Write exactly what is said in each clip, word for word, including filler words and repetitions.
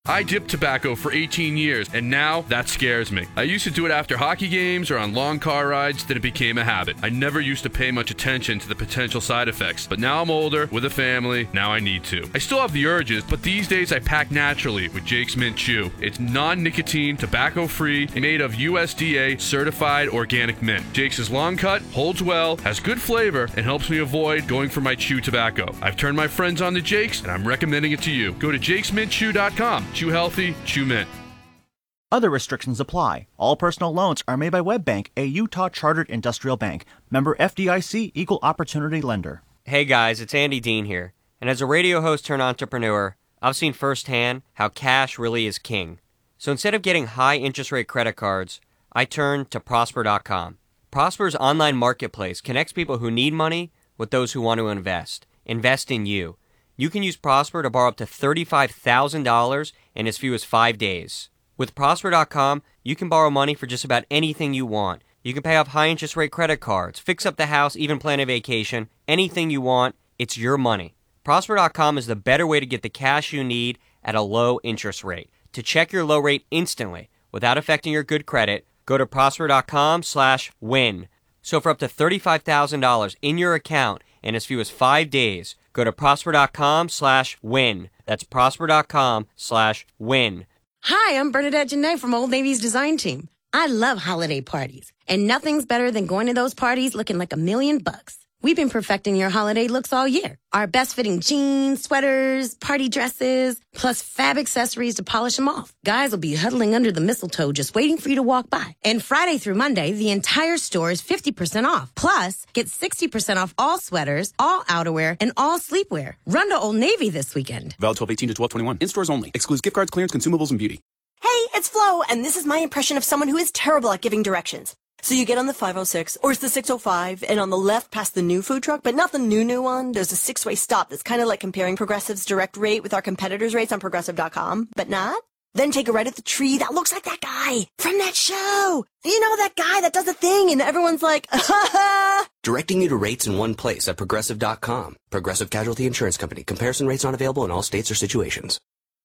I dipped tobacco for eighteen years, and now that scares me. I used to do it after hockey games or on long car rides, then it became a habit. I never used to pay much attention to the potential side effects, but now I'm older, with a family, now I need to. I still have the urges, but these days I pack naturally with Jake's Mint Chew. It's non-nicotine, tobacco-free, and made of U S D A certified organic mint. Jake's is long cut, holds well, has good flavor, and helps me avoid going for my chew tobacco. I've turned my friends on to Jake's, and I'm recommending it to you. Go to jakes mint chew dot com. Chew healthy, chew mint. Other restrictions apply. All personal loans are made by WebBank, a Utah chartered industrial bank. Member F D I C, Equal Opportunity Lender. Hey guys, it's Andy Dean here. And as a radio host turned entrepreneur, I've seen firsthand how cash really is king. So instead of getting high interest rate credit cards, I turned to Prosper dot com. Prosper's online marketplace connects people who need money with those who want to invest. Invest in you. You can use Prosper to borrow up to thirty-five thousand dollars in as few as five days. With Prosper dot com, you can borrow money for just about anything you want. You can pay off high interest rate credit cards, fix up the house, even plan a vacation. Anything you want, it's your money. Prosper dot com is the better way to get the cash you need at a low interest rate. To check your low rate instantly without affecting your good credit, go to Prosper dot com slash win. So for up to thirty-five thousand dollars in your account in as few as five days, go to Prosper dot com slash win. That's Prosper dot com slash win. Hi, I'm Bernadette Janae from Old Navy's design team. I love holiday parties, and nothing's better than going to those parties looking like a million bucks. We've been perfecting your holiday looks all year. Our best-fitting jeans, sweaters, party dresses, plus fab accessories to polish them off. Guys will be huddling under the mistletoe just waiting for you to walk by. And Friday through Monday, the entire store is fifty percent off. Plus, get sixty percent off all sweaters, all outerwear, and all sleepwear. Run to Old Navy this weekend. Valid twelve eighteen to twelve twenty-one. In stores only. Excludes gift cards, clearance, consumables, and beauty. Hey, it's Flo, and this is my impression of someone who is terrible at giving directions. So you get on the five oh six, or it's the six oh five, and on the left past the new food truck, but not the new new one, there's a six-way stop that's kind of like comparing Progressive's direct rate with our competitors' rates on Progressive dot com, but not. Then take a right at the tree that looks like that guy from that show. You know, that guy that does a thing, and everyone's like, ha ha. Directing you to rates in one place at Progressive dot com. Progressive Casualty Insurance Company. Comparison rates not available in all states or situations.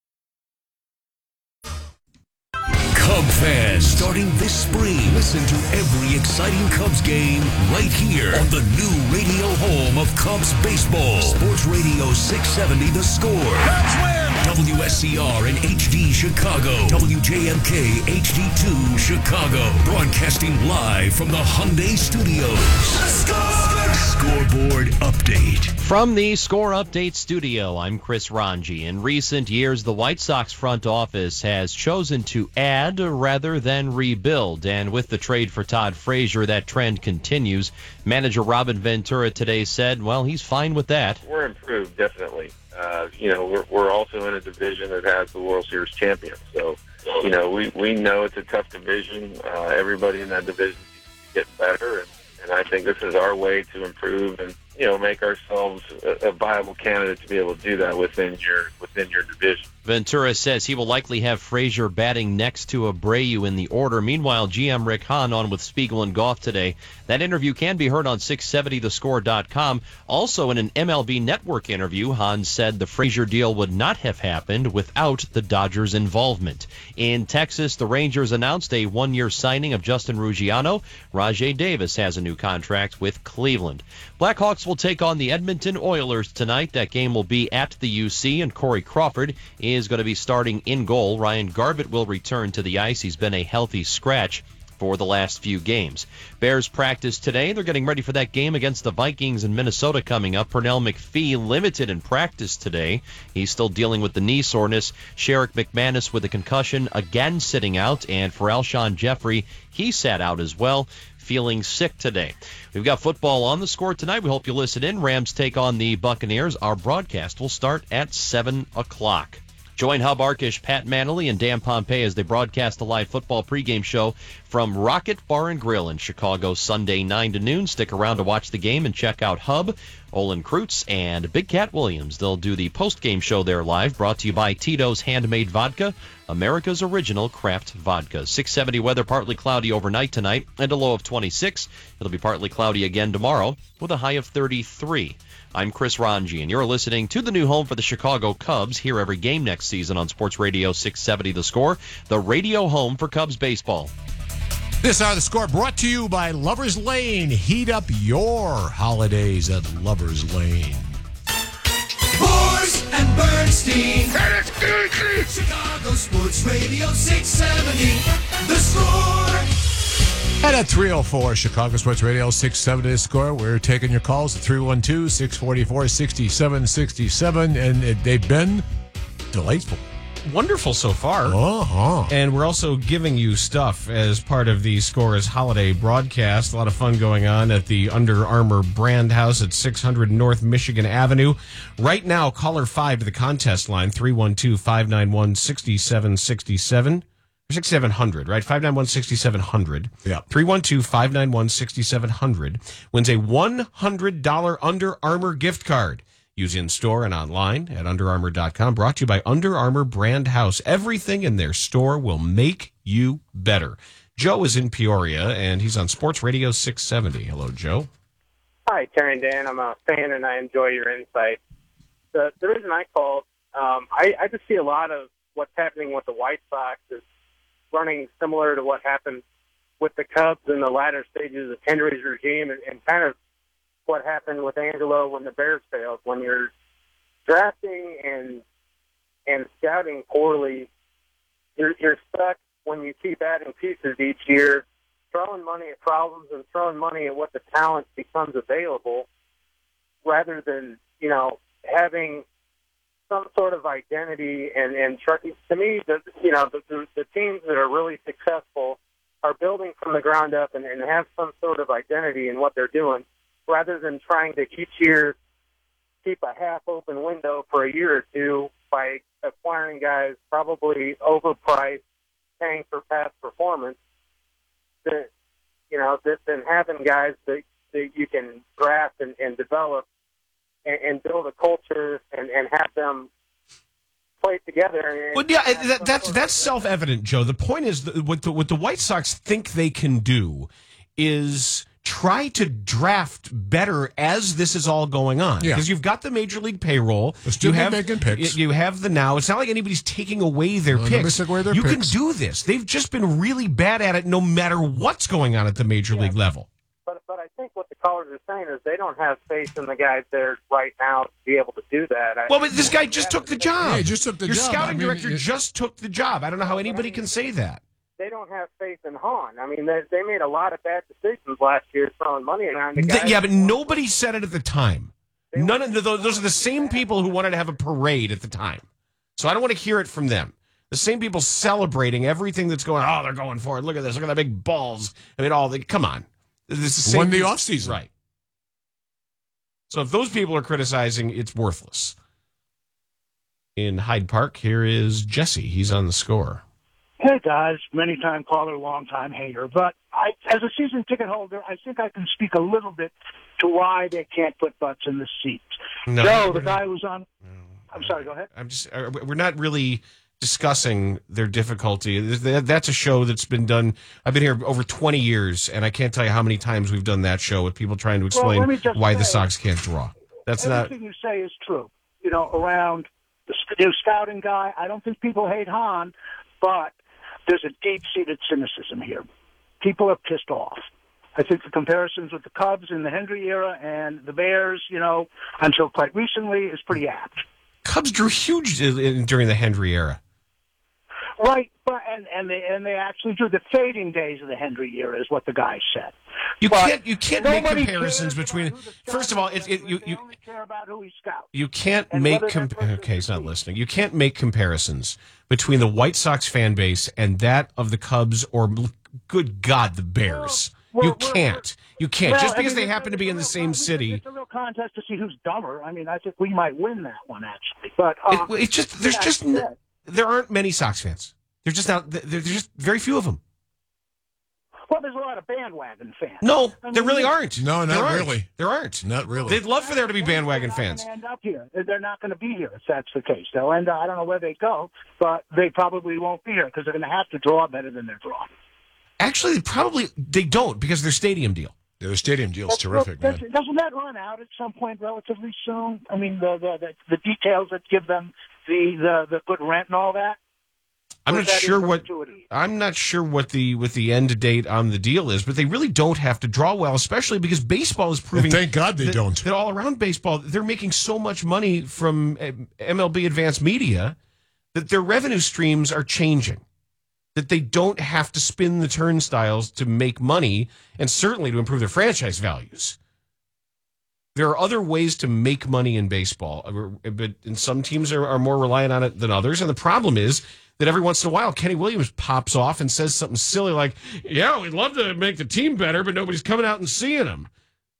Cub fans, starting this spring, listen to every exciting Cubs game right here on the new radio home of Cubs baseball. Sports Radio six seventy The Score. Cubs win! W S C R and H D Chicago. W J M K H D two Chicago. Broadcasting live from the Hyundai Studios. The Score! Scoreboard update. From the Score Update studio, I'm Chris Ranji. In recent years, the White Sox front office has chosen to add rather than rebuild. And with the trade for Todd Frazier, that trend continues. Manager Robin Ventura today said, well, he's fine with that. We're improved, definitely. Uh, you know, we're, we're also in a division that has the World Series champions. So, you know, we, we know it's a tough division. Uh, everybody in that division needs to get better. And, and I think this is our way to improve and, you know, make ourselves a, a viable candidate to be able to do that within your within your division. Ventura says he will likely have Frazier batting next to Abreu in the order. Meanwhile, G M Rick Hahn on with Spiegel and Goff today. That interview can be heard on six seventy the score dot com. Also, in an M L B Network interview, Hahn said the Frazier deal would not have happened without the Dodgers' involvement. In Texas, the Rangers announced a one-year signing of Justin Ruggiano. Rajai Davis has a new contract with Cleveland. Blackhawks will take on the Edmonton Oilers tonight. That game will be at the U C, and Corey Crawford is going to be starting in goal. Ryan Garbutt will return to the ice. He's been a healthy scratch for the last few games. Bears practice today. They're getting ready for that game against the Vikings in Minnesota coming up. Pernell McPhee limited in practice today. He's still dealing with the knee soreness. Sherrick McManus with a concussion, again sitting out. And for Alshon Jeffrey, he sat out as well, feeling sick today. We've got football on the Score tonight. We hope you listen in. Rams take on the Buccaneers. Our broadcast will start at seven o'clock. Join Hub Arkish, Pat Manley, and Dan Pompei as they broadcast the live football pregame show from Rocket Bar and Grill in Chicago Sunday nine to noon. Stick around to watch the game and check out Hub, Olin Kreutz, and Big Cat Williams. They'll do the post-game show there live, brought to you by Tito's Handmade Vodka, America's original craft vodka. six seventy weather, partly cloudy overnight tonight, and a low of twenty-six. It'll be partly cloudy again tomorrow with a high of thirty-three. I'm Chris Ranji, and you're listening to the new home for the Chicago Cubs. Hear every game next season on Sports Radio six seventy The Score, the radio home for Cubs baseball. This hour of The Score brought to you by Lover's Lane. Heat up your holidays at Lover's Lane. Boers and Bernstein. Chicago Sports Radio six seventy. The Score. And at three oh four, Chicago Sports Radio six seventy The Score. We're taking your calls at three one two, six four four, six seven six seven. And it, they've been delightful. Wonderful so far. Uh-huh. And we're also giving you stuff as part of the Score's holiday broadcast. A lot of fun going on at the Under Armour brand house at six hundred North Michigan Avenue. Right now, caller five to the contest line, three one two, five nine one, six seven six seven. sixty-seven hundred, right? five nine one, six seven hundred. Yeah. three one two, five nine one, six seven hundred wins a one hundred dollars Under Armour gift card. Use in-store and online at under armour dot com. Brought to you by Under Armour Brand House. Everything in their store will make you better. Joe is in Peoria, and he's on Sports Radio six seventy. Hello, Joe. Hi, Terry and Dan. I'm a fan, and I enjoy your insight. The, the reason I called, um, I, I just see a lot of what's happening with the White Sox is running similar to what happened with the Cubs in the latter stages of Henry's regime, and, and kind of what happened with Angelo when the Bears failed. When you're drafting and and scouting poorly, you're, you're stuck when you keep adding pieces each year, throwing money at problems and throwing money at what the talent becomes available, rather than, you know, having some sort of identity. And, and try, to me, the, you know, the, the, the teams that are really successful are building from the ground up and, and have some sort of identity in what they're doing, rather than trying to each year keep a half-open window for a year or two by acquiring guys probably overpriced, paying for past performance, that, you know, that, than having guys that, that you can draft and, and develop and, and build a culture and, and have them play together. And, well, yeah, that, that's that's self-evident, Joe. The point is that what the, what the White Sox think they can do is try to draft better as this is all going on. Yeah. Because you've got the Major League payroll. They're still you have, making picks. You have the now. It's not like anybody's taking away their No, picks. taking away their you picks. can do this. They've just been really bad at it no matter what's going on at the Major Yeah. League level. But but I think what the callers are saying is they don't have faith in the guys there right now to be able to do that. I, Well, but this guy just took the job. Yeah, he just took the Your job. scouting I mean, director it- just took the job. I don't know how anybody can say that. They don't have faith in Hahn. I mean, they, they made a lot of bad decisions last year throwing money around the Th- guys. yeah, but nobody said it at the time. None of the, those are the same people who wanted to have a parade at the time. So I don't want to hear it from them. The same people celebrating everything that's going. Oh, they're going for it. Look at this. Look at that big balls. I mean, all the come on. This is the same Won the offseason. right? So if those people are criticizing, it's worthless. In Hyde Park, here is Jesse. He's on the Score. Hey, guys. Many-time caller, long-time hater. But I, as a season ticket holder, I think I can speak a little bit to why they can't put butts in the seats. No, Joe, we're the guy who's on... I'm sorry, go ahead. I'm just. uh, We're not really discussing their difficulty. That's a show that's been done. I've been here over twenty years, and I can't tell you how many times we've done that show with people trying to explain let me just why the say, Sox can't draw. That's not. Everything you say is true. You know, around the sc- new scouting guy, I don't think people hate Hahn, but there's a deep-seated cynicism here. People are pissed off. I think the comparisons with the Cubs in the Hendry era and the Bears, you know, until quite recently, is pretty apt. Cubs drew huge in- during the Hendry era. Right, but and and they and they actually drew the fading days of the Hendry era, is what the guy said. You But can't. You can't make nobody comparisons cares between. about who the First of all, it, it, you They you only care about who he scouts. you can't And make. whether Com- that person okay, he's not listening. You can't make comparisons between the White Sox fan base and that of the Cubs or, good God, the Bears. Well, you we're- can't. You can't. Well, Just I because mean, they it's happen a- to be in the it's a same real- city. It's a real contest to see who's dumber. I mean, I think we might win that one, actually. But um, It, it's just there's that just said, n- there aren't many Sox fans. There's just not. There's just very few of them. Well, there's a lot of bandwagon fans. No, I mean, there really you- aren't. No, There not aren't. really. There aren't. Not really. They'd love for there to be bandwagon They're not fans. gonna end up here. They're not going to be here if that's the case. They'll end up, I don't know where they go, but they probably won't be here because they're going to have to draw better than they're drawing. Actually, they probably they don't because their stadium deal. Their stadium deal's That's- terrific, man. doesn't, doesn't that run out at some point relatively soon? I mean, the the, the, the details that give them the, the, the good rent and all that? I'm Or not is that sure in what perpetuity? I'm not sure what the what the end date on the deal is, but they really don't have to draw well, especially because baseball is proving. And thank God they that, don't. That all around baseball, they're making so much money from uh, M L B Advanced Media that their revenue streams are changing. That they don't have to spin the turnstiles to make money, and certainly to improve their franchise values. There are other ways to make money in baseball, but and some teams are, are more reliant on it than others. And the problem is that every once in a while, Kenny Williams pops off and says something silly like, yeah, we'd love to make the team better, but nobody's coming out and seeing them.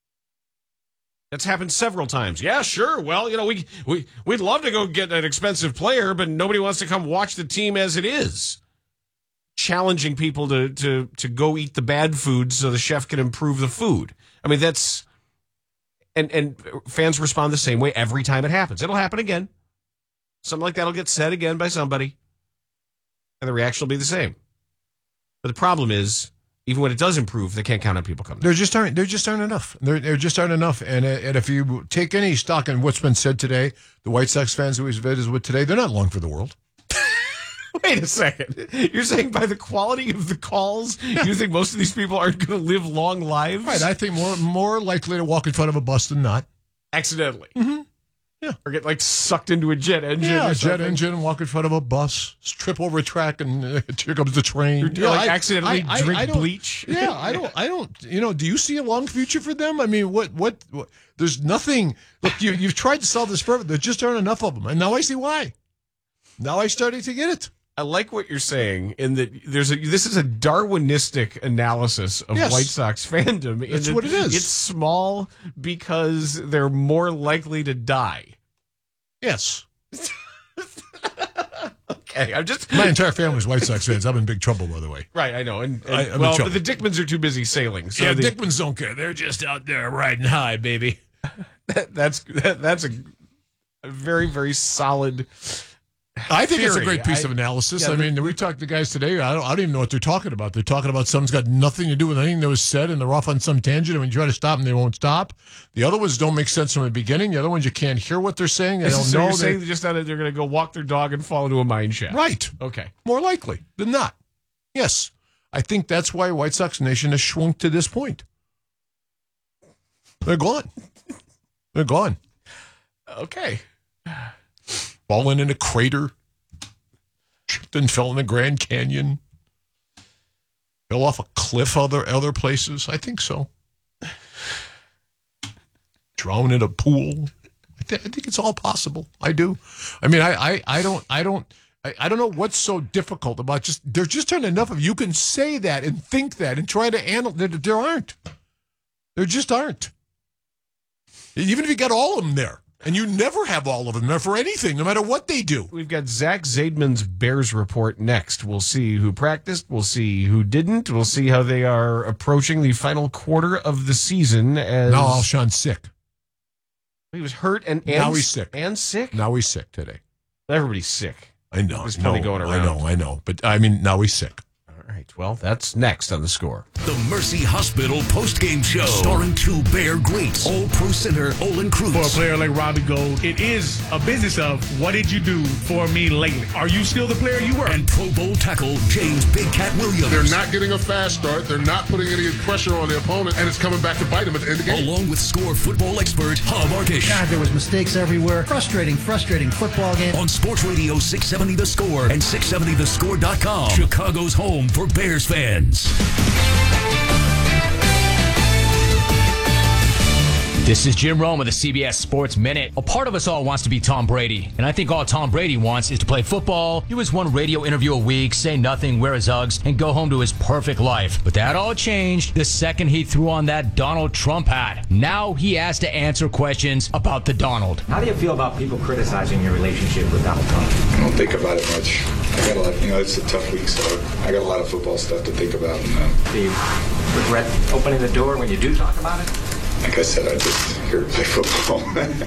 That's happened several times. Yeah, sure. Well, you know, we, we, we'd love to go get an expensive player, but nobody wants to come watch the team as it is. Challenging people to, to, to go eat the bad food so the chef can improve the food. I mean, that's... And and fans respond the same way every time it happens. It'll happen again. Something like that will get said again by somebody. And the reaction will be the same. But the problem is, even when it does improve, they can't count on people coming. There just aren't. There just aren't enough. There, there just aren't enough. And uh, and if you take any stock in what's been said today, the White Sox fans who we've visited with today, they're not long for the world. Wait a second. You're saying by the quality of the calls, you think most of these people aren't going to live long lives? Right. I think more more likely to walk in front of a bus than not. Accidentally. Mm-hmm. Yeah. Or get like sucked into a jet engine. Yeah, or a jet something. engine, walk in front of a bus, trip over a track, and uh, here comes the train. You're- you're like accidentally drink don't- bleach. Yeah, I don't. I don't. You know, do you see a long future for them? I mean, what? What? what there's nothing. Look, you you've tried to sell this forever. There just aren't enough of them, and now I see why. Now I'm starting to get it. I like what you're saying in that there's a this is a Darwinistic analysis of Yes. White Sox fandom. in That's that what it is. It's small because they're more likely to die. Yes. Okay, I'm just My entire family's White Sox fans. I'm in big trouble, by the way. right. I know, and, and I- I'm in well, trouble. but the Dickmans are too busy sailing. So yeah, the, Dickmans don't care. They're just out there riding high, baby. that, that's that, that's a, a very very solid. I think it's a theory. great piece I- of analysis. yeah, I mean, we talked to guys today. I don't, I don't even know what they're talking about. They're talking about something's got nothing to do with anything that was said, and they're off on some tangent. And when you try to stop them, they won't stop. The other ones don't make sense from the beginning. The other ones, you can't hear what they're saying. They don't so know. you're They- saying just that they're going to go walk their dog and fall into a mine shaft. Right. Okay. More likely than not. Yes. I think that's why White Sox Nation has shrunk to this point. They're gone. They're gone. Okay. Fallen in a crater. Tripped and fell in the Grand Canyon. Fell off a cliff other other places. I think so. Drowned in a pool. I, th- I think it's all possible. I do. I mean, I, I, I don't I don't I, I don't know what's so difficult about just there just aren't enough of you can say that and think that and try to analyze. There, there aren't. There just aren't. Even if you got all of them there. And you never have all of them there for anything, no matter what they do. We've got Zach Zaidman's Bears report next. We'll see who practiced. We'll see who didn't. We'll see how they are approaching the final quarter of the season. As Now Alshon's sick. He was hurt and, and Now he's sick. And sick? Now he's sick today. Everybody's sick. I know. There's plenty no, going I around. know, I know. But, I mean, now he's sick. All right, well, that's next on The Score. The Mercy Hospital postgame show, starring two Bear greats, All-Pro center Olin Cruz. For a player like Robbie Gold, it is a business of what did you do for me lately? Are you still the player you were? And Pro Bowl tackle James Big Cat Williams. They're not getting a fast start. They're not putting any pressure on the opponent, and it's coming back to bite them at the end of the game. Along with Score football expert Hub Arkish. God, there was mistakes everywhere. Frustrating, frustrating football game. On Sports Radio six seventy The Score and six seventy the score dot com, Chicago's home for Bears fans. This is Jim Rome of the C B S Sports Minute. A part of us all wants to be Tom Brady, and I think all Tom Brady wants is to play football, do his one radio interview a week, say nothing, wear his Uggs, and go home to his perfect life. But that all changed the second he threw on that Donald Trump hat. Now he has to answer questions about the Donald. How do you feel about people criticizing your relationship with Donald Trump? I don't think about it much. I got a lot, you know, it's a tough week, so I got a lot of football stuff to think about. And, uh, do you regret opening the door when you do talk about it? Like I said, I'm just here to play football.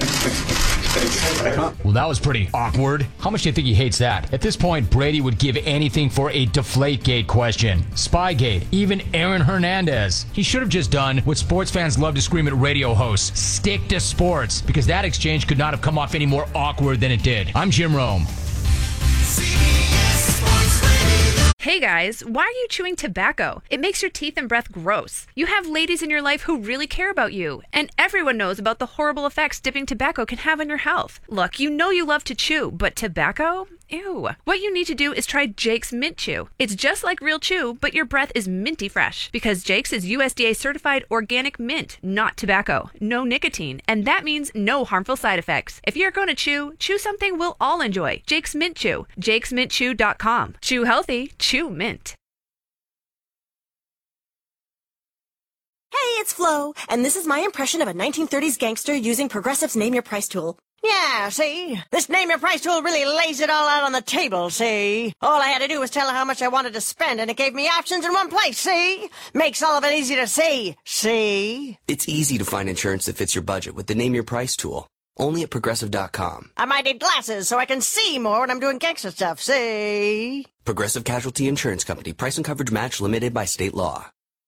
Well, that was pretty awkward. How much do you think he hates that? At this point, Brady would give anything for a Deflategate question. Spygate, even Aaron Hernandez. He should have just done what sports fans love to scream at radio hosts. Stick to sports, because that exchange could not have come off any more awkward than it did. I'm Jim Rome. Hey guys, why are you chewing tobacco? It makes your teeth and breath gross. You have ladies in your life who really care about you, and everyone knows about the horrible effects dipping tobacco can have on your health. Look, you know you love to chew, but tobacco? Ew. What you need to do is try Jake's Mint Chew. It's just like real chew, but your breath is minty fresh, because Jake's is U S D A certified organic mint, not tobacco, no nicotine, and that means no harmful side effects. If you're going to chew, chew something we'll all enjoy. Jake's Mint Chew. jakes mint chew dot com. Chew healthy, chew mint. Hey, it's Flo, and this is my impression of a nineteen thirties gangster using Progressive's Name Your Price tool. Yeah, see? This Name Your Price tool really lays it all out on the table, see? All I had to do was tell her how much I wanted to spend, and it gave me options in one place, see? Makes all of it easy to see, see? It's easy to find insurance that fits your budget with the Name Your Price tool. Only at Progressive dot com. I might need glasses so I can see more when I'm doing gangster stuff, see? Progressive Casualty Insurance Company. Price and coverage match limited by state law.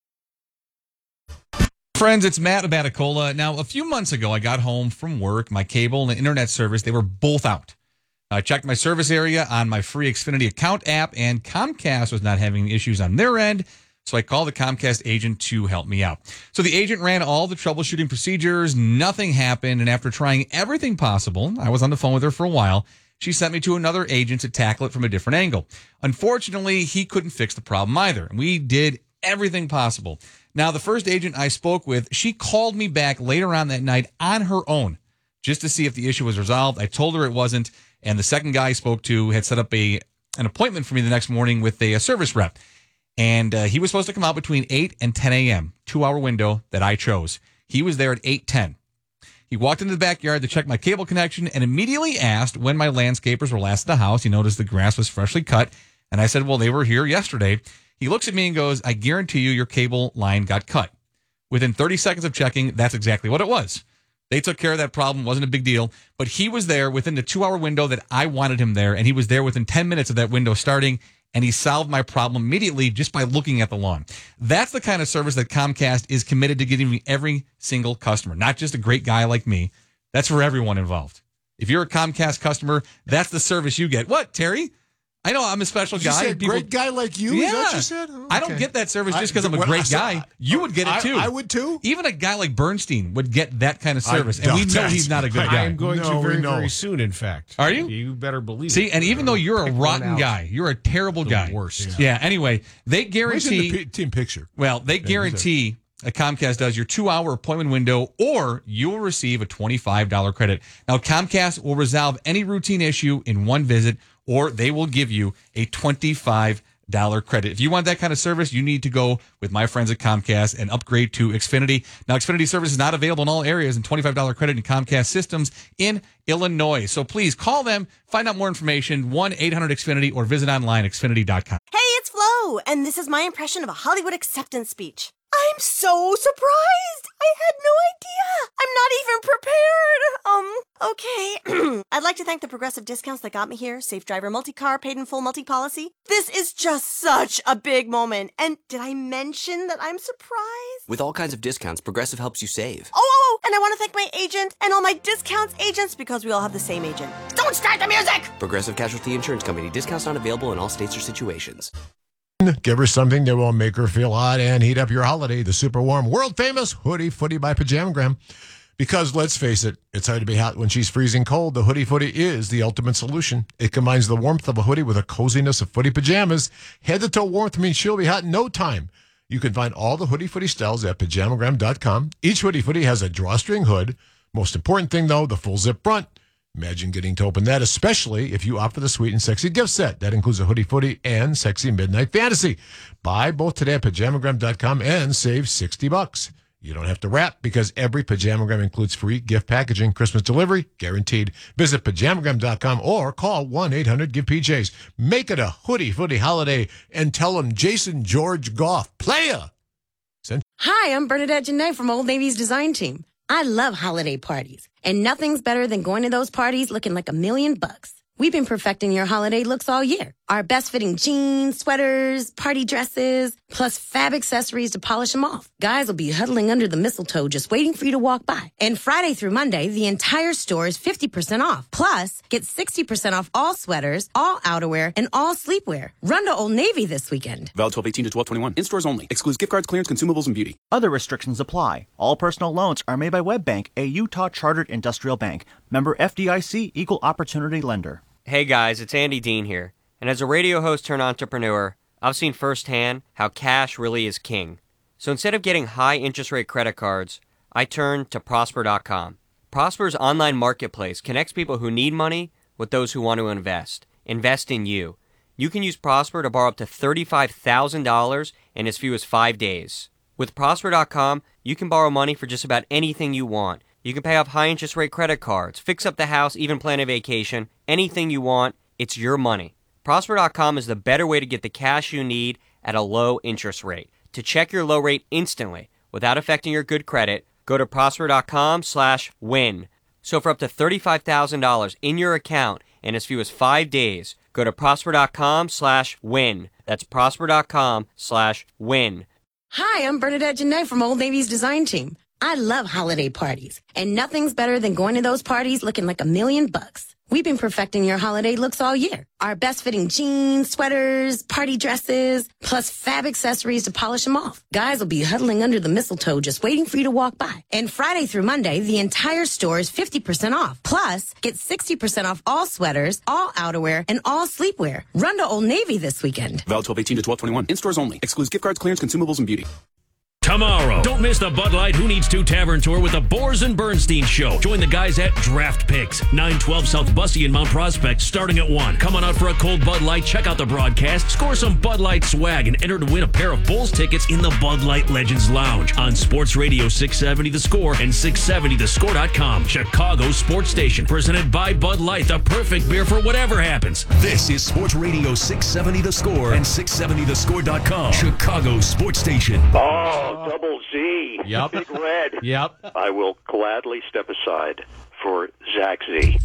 Friends, it's Matt Abaticola. Now, a few months ago, I got home from work. My cable and the internet service, they were both out. I checked my service area on my free Xfinity account app, and Comcast was not having issues on their end, so I called the Comcast agent to help me out. So the agent ran all the troubleshooting procedures. Nothing happened, and after trying everything possible, I was on the phone with her for a while. She sent me to another agent to tackle it from a different angle. Unfortunately, he couldn't fix the problem either. We did everything possible. Now, the first agent I spoke with, she called me back later on that night on her own just to see if the issue was resolved. I told her it wasn't, and the second guy I spoke to had set up a an appointment for me the next morning with a, a service rep. And uh, he was supposed to come out between eight and ten a.m., two-hour window that I chose. He was there at eight ten. He walked into the backyard to check my cable connection and immediately asked when my landscapers were last at the house. He noticed the grass was freshly cut, and I said, well, they were here yesterday. He looks at me and goes, I guarantee you your cable line got cut. Within thirty seconds of checking, that's exactly what it was. They took care of that problem. Wasn't a big deal. But he was there within the two-hour window that I wanted him there, and he was there within ten minutes of that window starting, and he solved my problem immediately just by looking at the lawn. That's the kind of service that Comcast is committed to giving every single customer, not just a great guy like me. That's for everyone involved. If you're a Comcast customer, that's the service you get. What, Terry? I know I'm a special You guy. said People- great guy like you? Yeah. Is that what you said? Oh, I don't okay. get that service just I- because I'm a what- great so guy. I- You would get it I- too. I would too. Even a guy like Bernstein would get that kind of I service, and we doubt know that. he's not a good I guy. am going No, to very, we know. very soon, in fact. Are you? You better believe See, it. and even though you're a Pick one rotten out. guy, you're a terrible The guy. worst. Yeah. Anyway, they Where's in guarantee. the p- team picture? Well, they guarantee a Comcast does your two-hour appointment window, or you will receive a twenty-five dollars credit. Now, Comcast will resolve any routine issue in one visit, or they will give you a twenty-five dollars credit. If you want that kind of service, you need to go with my friends at Comcast and upgrade to Xfinity. Now, Xfinity service is not available in all areas, and twenty-five dollars credit in Comcast systems in Illinois. So please call them, find out more information, one eight hundred X Finity, or visit online, xfinity dot com. Hey, it's Flo, and this is my impression of a Hollywood acceptance speech. I'm so surprised! I had no idea! I'm not even prepared! Um, okay. I'd like to thank the Progressive discounts that got me here. Safe Driver Multi-Car, Paid in Full Multi-Policy. This is just such a big moment. And did I mention that I'm surprised? With all kinds of discounts, Progressive helps you save. Oh, oh, oh, and I want to thank my agent and all my discounts agents because we all have the same agent. Don't start the music! Progressive Casualty Insurance Company. Discounts not available in all states or situations. Give her something that will make her feel hot and heat up your holiday. The super warm, world famous Hoodie Footy by Pajamagram. Because let's face it, it's hard to be hot when she's freezing cold. The Hoodie Footy is the ultimate solution. It combines the warmth of a hoodie with the coziness of footy pajamas. Head to toe warmth means she'll be hot in no time. You can find all the Hoodie Footy styles at pajamagram dot com. Each Hoodie Footy has a drawstring hood. Most important thing, though, the full zip front. Imagine getting to open that, especially if you opt for the sweet and sexy gift set. That includes a Hoodie Footy and Sexy Midnight Fantasy. Buy both today at pajamagram dot com and save sixty bucks. You don't have to wrap because every Pajamagram includes free gift packaging, Christmas delivery, guaranteed. Visit pajamagram dot com or call one eight hundred give P Js. Make it a Hoodie Footy holiday and tell them Jason George Goff, playa. Hi, I'm Bernadette Janae from Old Navy's design team. I love holiday parties, and nothing's better than going to those parties looking like a million bucks. We've been perfecting your holiday looks all year. Our best-fitting jeans, sweaters, party dresses, plus fab accessories to polish them off. Guys will be huddling under the mistletoe just waiting for you to walk by. And Friday through Monday, the entire store is fifty percent off. Plus, get sixty percent off all sweaters, all outerwear, and all sleepwear. Run to Old Navy this weekend. Valid twelve eighteen to twelve twenty-one. In stores only. Excludes gift cards, clearance, consumables, and beauty. Other restrictions apply. All personal loans are made by WebBank, a Utah chartered industrial bank. Member F D I C, equal opportunity lender. Hey guys, it's Andy Dean here. And as a radio host turned entrepreneur, I've seen firsthand how cash really is king. So instead of getting high interest rate credit cards, I turned to Prosper dot com. Prosper's online marketplace connects people who need money with those who want to invest. Invest in you. You can use Prosper to borrow up to thirty-five thousand dollars in as few as five days. With Prosper dot com, you can borrow money for just about anything you want. You can pay off high interest rate credit cards, fix up the house, even plan a vacation. Anything you want, it's your money. Prosper dot com is the better way to get the cash you need at a low interest rate. To check your low rate instantly without affecting your good credit, go to Prosper dot com slash win. So for up to thirty-five thousand dollars in your account in as few as five days, go to Prosper dot com slash win. That's Prosper dot com slash win. Hi, I'm Bernadette Janae from Old Navy's design team. I love holiday parties, and nothing's better than going to those parties looking like a million bucks. We've been perfecting your holiday looks all year. Our best-fitting jeans, sweaters, party dresses, plus fab accessories to polish them off. Guys will be huddling under the mistletoe just waiting for you to walk by. And Friday through Monday, the entire store is fifty percent off. Plus, get sixty percent off all sweaters, all outerwear, and all sleepwear. Run to Old Navy this weekend. Valid twelve eighteen to twelve twenty-one. In stores only. Excludes gift cards, clearance, consumables, and beauty. Tomorrow, don't miss the Bud Light Who Needs To Tavern Tour with the Boers and Bernstein Show. Join the guys at Draft Picks, nine twelve South Bussy in Mount Prospect, starting at one. Come on out for a cold Bud Light, check out the broadcast, score some Bud Light swag, and enter to win a pair of Bulls tickets in the Bud Light Legends Lounge on Sports Radio six seventy The Score and six seventy the score dot com. Chicago's sports station, presented by Bud Light, the perfect beer for whatever happens. This is Sports Radio six seventy The Score and six seventy the score dot com. Chicago's sports station. Oh, double Z. Yep. Big Red. Yep. I will gladly step aside for Zach Z.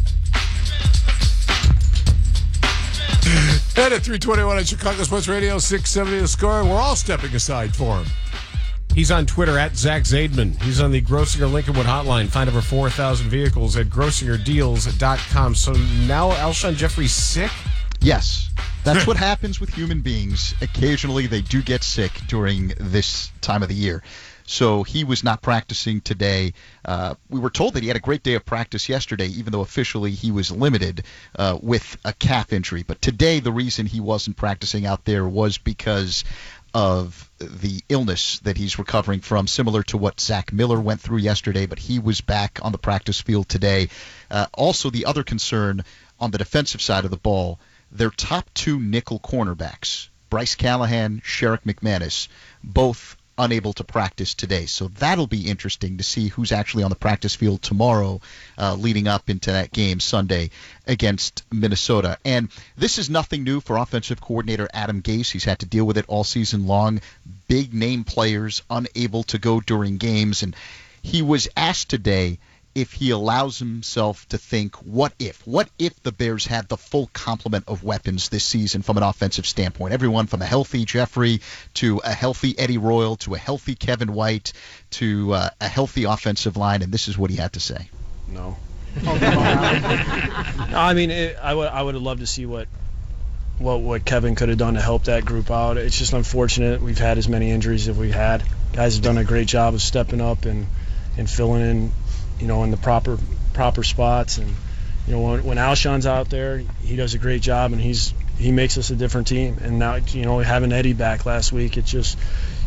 And at three twenty-one on Chicago Sports Radio, six seventy The Score, we're all stepping aside for him. He's on Twitter at Zach Zaidman. He's on the Grossinger Lincolnwood hotline. Find over four thousand vehicles at grossinger deals dot com. So now Alshon Jeffrey's sick? Yes. That's what happens with human beings. Occasionally they do get sick during this time of the year. So he was not practicing today. Uh, we were told that he had a great day of practice yesterday, even though officially he was limited uh, with a calf injury. But today the reason he wasn't practicing out there was because of the illness that he's recovering from, similar to what Zach Miller went through yesterday, but he was back on the practice field today. Uh, also, the other concern on the defensive side of the ball, their top two nickel cornerbacks, Bryce Callahan, Sherrick McManus, both unable to practice today. So that'll be interesting to see who's actually on the practice field tomorrow, uh, leading up into that game Sunday against Minnesota. And this is nothing new for offensive coordinator Adam Gase. He's had to deal with it all season long. Big name players unable to go during games. And he was asked today if he allows himself to think, what if? What if the Bears had the full complement of weapons this season from an offensive standpoint? Everyone from a healthy Jeffrey to a healthy Eddie Royal to a healthy Kevin White to uh, a healthy offensive line, and this is what he had to say. No. Oh, come on. I mean, it, I would I would have loved to see what what what Kevin could have done to help that group out. It's just unfortunate we've had as many injuries as we've had. Guys have done a great job of stepping up and, and filling in, you know, in the proper proper spots. And, you know, when, when Alshon's out there, he does a great job, and he's he makes us a different team. And now, you know, having Eddie back last week, it just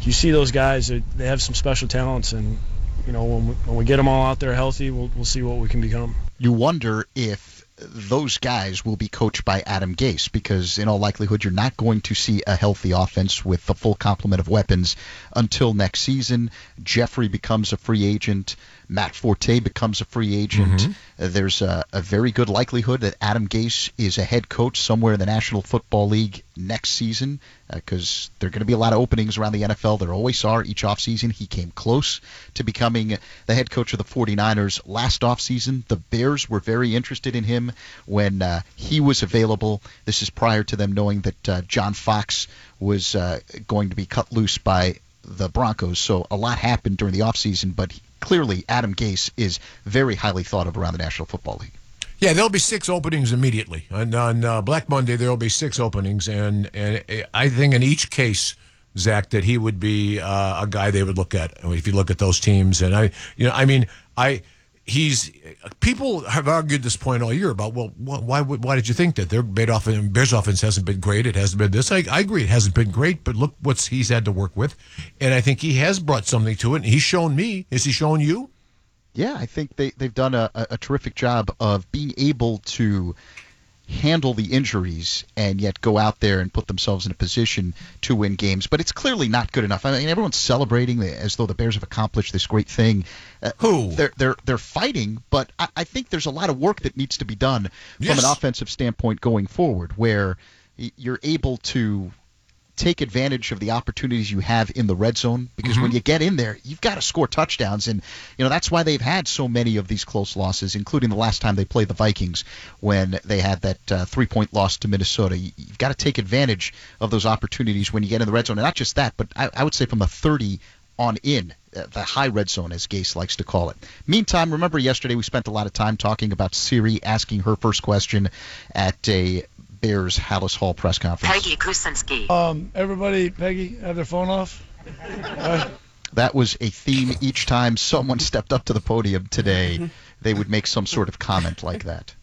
you see those guys, they have some special talents, and you know when we, when we get them all out there healthy, we'll we'll see what we can become. You wonder if those guys will be coached by Adam Gase, because in all likelihood you're not going to see a healthy offense with the full complement of weapons until next season. Jeffrey becomes a free agent. Matt Forte becomes a free agent. Mm-hmm. Uh, there's a, a very good likelihood that Adam Gase is a head coach somewhere in the National Football League next season, because uh, there are going to be a lot of openings around the N F L. There always are each offseason. He came close to becoming the head coach of the 49ers last offseason. The Bears were very interested in him when uh, he was available. This is prior to them knowing that uh, John Fox was uh, going to be cut loose by the Broncos. So a lot happened during the offseason, but clearly Adam Gase is very highly thought of around the National Football League. Yeah, there'll be six openings immediately. And on uh, Black Monday, there'll be six openings. And, and I think in each case, Zach, that he would be uh, a guy they would look at if you look at those teams. And I, you know, I mean, I, he's people have argued this point all year about, well, why would, why did you think that their Bears offense hasn't been great? It hasn't been this. I, I agree, it hasn't been great, but look what he's had to work with, and I think he has brought something to it. And he's shown me. Has he shown you? Yeah, I think they they've done a, a terrific job of being able to handle the injuries and yet go out there and put themselves in a position to win games. But it's clearly not good enough. I mean, everyone's celebrating as though the Bears have accomplished this great thing. Uh, Who? They're they're they're fighting, but I, I think there's a lot of work that needs to be done Yes. from an offensive standpoint going forward, where y- you're able to take advantage of the opportunities you have in the red zone, because Mm-hmm. when you get in there, you've got to score touchdowns. And, you know, that's why they've had so many of these close losses, including the last time they played the Vikings when they had that uh, three-point loss to Minnesota. You, you've got to take advantage of those opportunities when you get in the red zone. And not just that, but I, I would say from a thirty on in, uh, the high red zone, as Gase likes to call it. Meantime, remember yesterday we spent a lot of time talking about Siri asking her first question at a Bears Hallis Hall press conference. Peggy Kusinski. Um, everybody, Peggy, have their phone off. Uh, That was a theme each time someone stepped up to the podium today. They would make some sort of comment like that.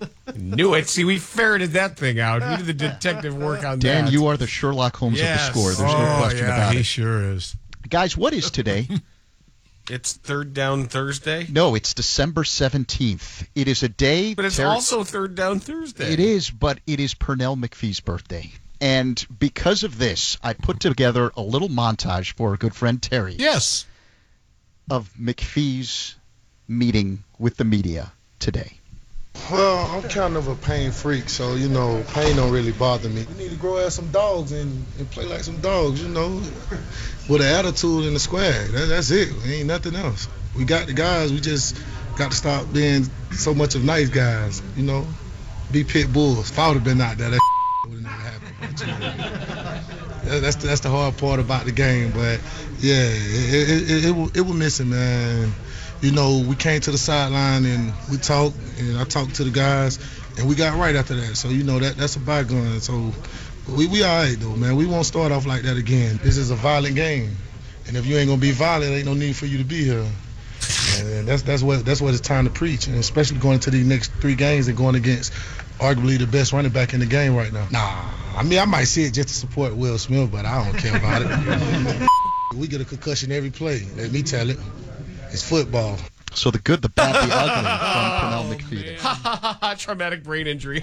Knew it. See, we ferreted that thing out. We did the detective work on Dan, that. you are the Sherlock Holmes Yes. of the score. There's Oh, no question yeah, about he it. sure is. Guys, what is today? It's Third Down Thursday. No, it's December seventeenth. It is a day. But it's Terry- also Third Down Thursday. It is, but it is Pernell McPhee's birthday. And because of this, I put together a little montage for our good friend Terry. Yes. Of McPhee's meeting with the media today. Well, I'm kind of a pain freak, so, you know, pain don't really bother me. We need to grow as some dogs and, and play like some dogs, you know, with an attitude in the squad. That, that's it. Ain't nothing else. We got the guys. We just got to stop being so much of nice guys, you know, be pit bulls. If I would have been out there, that would have never happened. But, you know, that's, that's the hard part about the game. But, yeah, it, it, it, it, will, it will miss him, man. You know, we came to the sideline and we talked, and I talked to the guys, and we got right after that. So, you know, that that's a bygone. So, we, we all right, though, man. We won't start off like that again. This is a violent game. And if you ain't going to be violent, ain't no need for you to be here. And that's that's what that's what it's time to preach, and especially going into these next three games and going against arguably the best running back in the game right now. Nah, I mean, I might see it just to support Will Smith, but I don't care about it. We get a concussion every play. Let me tell it. It's football. So the good, the bad, the ugly from Pernell McPhee. Traumatic brain injury.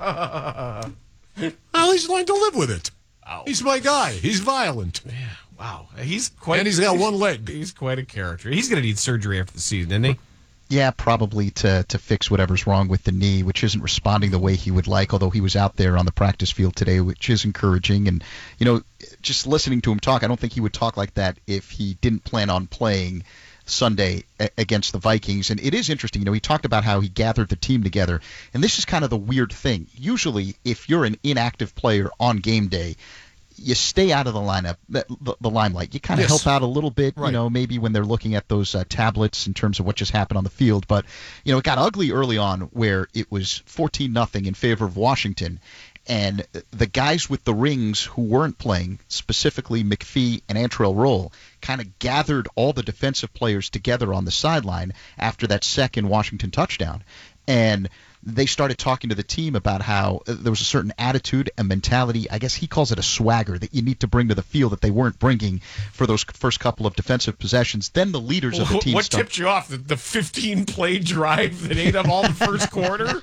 Well, he's learned to live with it. Ow. He's my guy. He's violent. Yeah, wow. He's quite. And he's got one leg. He's quite a character. He's going to need surgery after the season, isn't he? Yeah, probably to, to fix whatever's wrong with the knee, which isn't responding the way he would like, although he was out there on the practice field today, which is encouraging. And, you know, just listening to him talk, I don't think he would talk like that if he didn't plan on playing Sunday a- against the Vikings. And it is interesting, you know, he talked about how he gathered the team together. And this is kind of the weird thing. Usually, if you're an inactive player on game day, you stay out of the lineup, the, the, the limelight. You kind of Yes. help out a little bit, Right. you know, maybe when they're looking at those uh, tablets in terms of what just happened on the field. But, you know, it got ugly early on where it was fourteen nothing in favor of Washington. And the guys with the rings who weren't playing, specifically McPhee and Antrell Roll, kind of gathered all the defensive players together on the sideline after that second Washington touchdown. And they started talking to the team about how there was a certain attitude and mentality. I guess he calls it a swagger that you need to bring to the field that they weren't bringing for those first couple of defensive possessions. Then the leaders of the team. What start- tipped you off? The, the fifteen-play drive that ate up all the first quarter?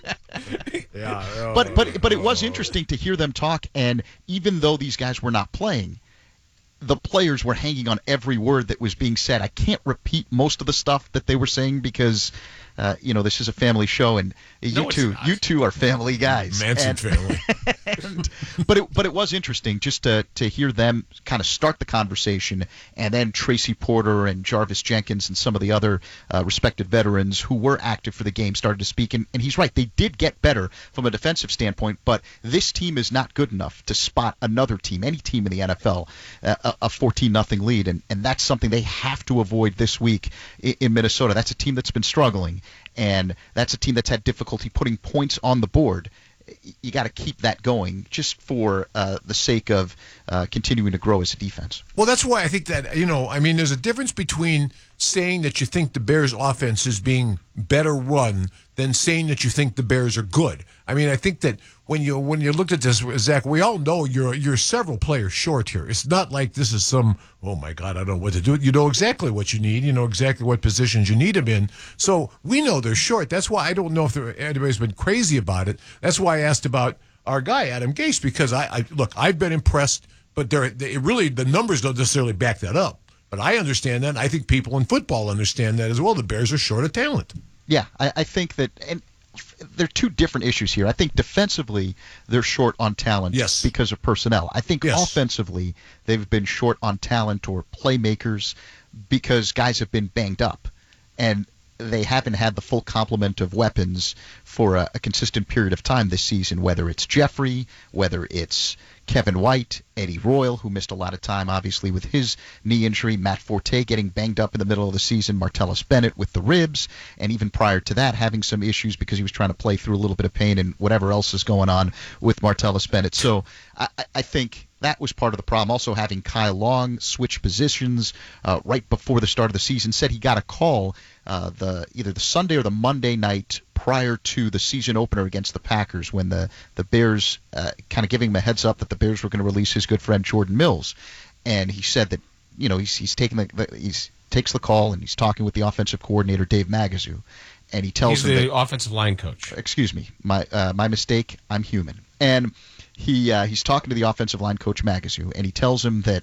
yeah. Oh, but but but it was interesting to hear them talk, and even though these guys were not playing, the players were hanging on every word that was being said. I can't repeat most of the stuff that they were saying because, uh, you know, this is a family show, and you No, it's two, not. you two are family guys. Manson And- family. and, but it but it was interesting just to to hear them kind of start the conversation, and then Tracy Porter and Jarvis Jenkins and some of the other uh, respected veterans who were active for the game started to speak. And, and he's right, they did get better from a defensive standpoint, but this team is not good enough to spot another team, any team in the N F L, uh, a fourteen nothing lead, and and that's something they have to avoid this week in, in Minnesota. That's a team that's been struggling, and that's a team that's had difficulty putting points on the board. You got to keep that going just for uh, the sake of uh, continuing to grow as a defense. Well, that's why I think that, you know, I mean, there's a difference between saying that you think the Bears' offense is being better run than saying that you think the Bears are good. I mean, I think that when you when you looked at this, Zach, we all know you're you're several players short here. It's not like this is some, oh, my God, I don't know what to do. You know exactly what you need. You know exactly what positions you need them in. So we know they're short. That's why I don't know if there, anybody's been crazy about it. That's why I asked about our guy, Adam Gase, because, I, I look, I've been impressed, but they're, they really the numbers don't necessarily back that up. But I understand that. I think people in football understand that as well. The Bears are short of talent. Yeah, I, I think that – and there are two different issues here. I think defensively they're short on talent yes. because of personnel. I think yes. offensively they've been short on talent or playmakers because guys have been banged up. And they haven't had the full complement of weapons for a, a consistent period of time this season, whether it's Jeffrey, whether it's Kevin White, Eddie Royal, who missed a lot of time, obviously, with his knee injury, Matt Forte getting banged up in the middle of the season, Martellus Bennett with the ribs, and even prior to that having some issues because he was trying to play through a little bit of pain and whatever else is going on with Martellus Bennett. So I, I think that was part of the problem. Also having Kyle Long switch positions uh, right before the start of the season. Said he got a call uh, the either the Sunday or the Monday night prior to the season opener against the Packers when the, the Bears uh, kind of giving him a heads up that the Bears were going to release his good friend Jordan Mills. And he said that, you know, he's, he's taking the, the he's takes the call and he's talking with the offensive coordinator, Dave Magazu. And he tells he's him the that, offensive line coach. Excuse me, my uh, my mistake. I'm human. And he uh, he's talking to the offensive line coach Magazu, and he tells him that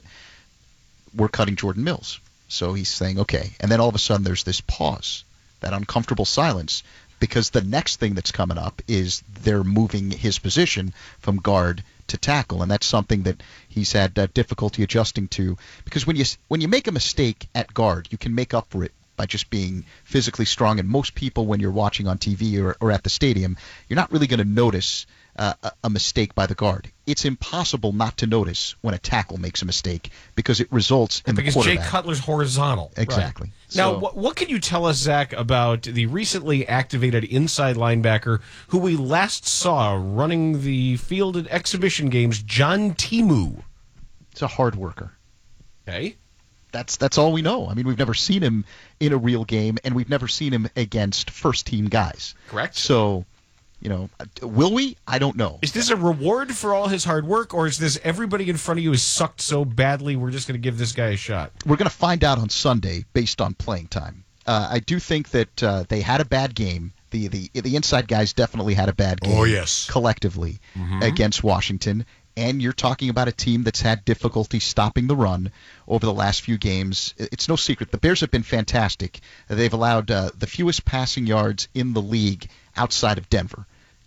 we're cutting Jordan Mills. So he's saying, okay. And then all of a sudden there's this pause, that uncomfortable silence, because the next thing that's coming up is they're moving his position from guard to tackle, and that's something that he's had uh, difficulty adjusting to. Because when you when you make a mistake at guard, you can make up for it by just being physically strong. And most people, when you're watching on T V or, or at the stadium, you're not really going to notice uh, a, a mistake by the guard. It's impossible not to notice when a tackle makes a mistake because it results in because the quarterback. Jay Cutler's horizontal. Exactly. Right. Now, So- what, what can you tell us, Zach, about the recently activated inside linebacker who we last saw running the field at exhibition games, John Timu? It's a hard worker. Okay. That's that's all we know. I mean, we've never seen him in a real game, and we've never seen him against first-team guys. Correct. So, you know, will we? I don't know. Is this a reward for all his hard work, or is this everybody in front of you is sucked so badly we're just going to give this guy a shot? We're going to find out on Sunday based on playing time. Uh, I do think that uh, they had a bad game. The, the the inside guys definitely had a bad game. Oh, yes. Collectively Mhm. against Washington. And you're talking about a team that's had difficulty stopping the run over the last few games. It's no secret. The Bears have been fantastic. They've allowed uh, the fewest passing yards in the league outside of Denver.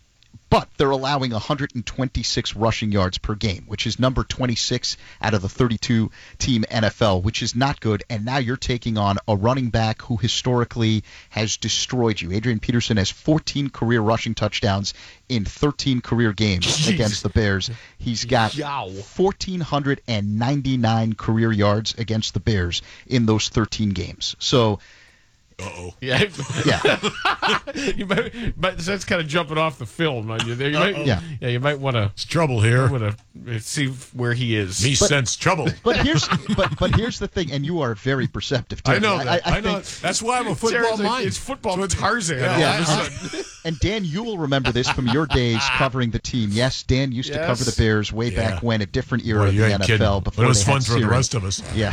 But they're allowing one hundred twenty-six rushing yards per game, which is number twenty-six out of the thirty-two team N F L, which is not good. And now you're taking on a running back who historically has destroyed you. Adrian Peterson has fourteen career rushing touchdowns in thirteen career games Jeez. against the Bears. He's got Yow. one thousand four hundred ninety-nine career yards against the Bears in those thirteen games. So Uh-oh. Yeah. Yeah. you might, but that's kind of jumping off the film on you there. You might, yeah. yeah, you might want to. It's trouble here. Want to see where he is. Me But- sense trouble. But here's but but here's the thing, and you are very perceptive. Too. I know that. I, I, I know. think, That's why I'm a football Jared's like, mind. it's football Tarzan. Yeah, all Yeah, of a and, sudden. and Dan, you will remember this from your days covering the team. Yes, Dan used to Yes. cover the Bears way Yeah. back when, a different era Boy, of you the ain't N F L. kidding. Before But it was they fun had for the Siri. rest of us. Yeah.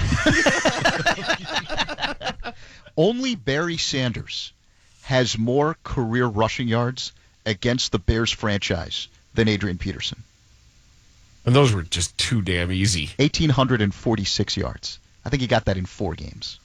Only Barry Sanders has more career rushing yards against the Bears franchise than Adrian Peterson. And those were just too damn easy. one thousand eight hundred forty-six yards. I think he got that in four games.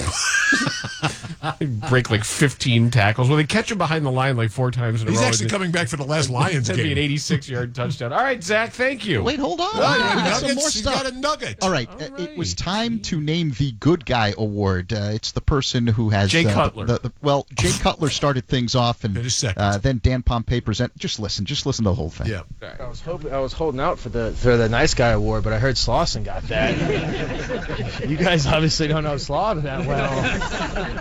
They break like fifteen tackles. Well, they catch him behind the line like four times in a He's row. actually coming back for the last Lions That'd game. be an eighty-six-yard touchdown. All right, Zach, thank you. Wait, hold on. Oh, I you got got some nuggets? more You stuff. got a nugget. All right. uh, It was time to name the Good Guy Award. Uh, it's the person who has Jay uh, Cutler. The, the, well, Jay Cutler started things off, and uh, then Dan Pompei present. Just listen. Just listen to the whole thing. Yeah. I was hoping I was holding out for the for the nice guy award, but I heard Slauson got that. You guys obviously don't know Slauson that well.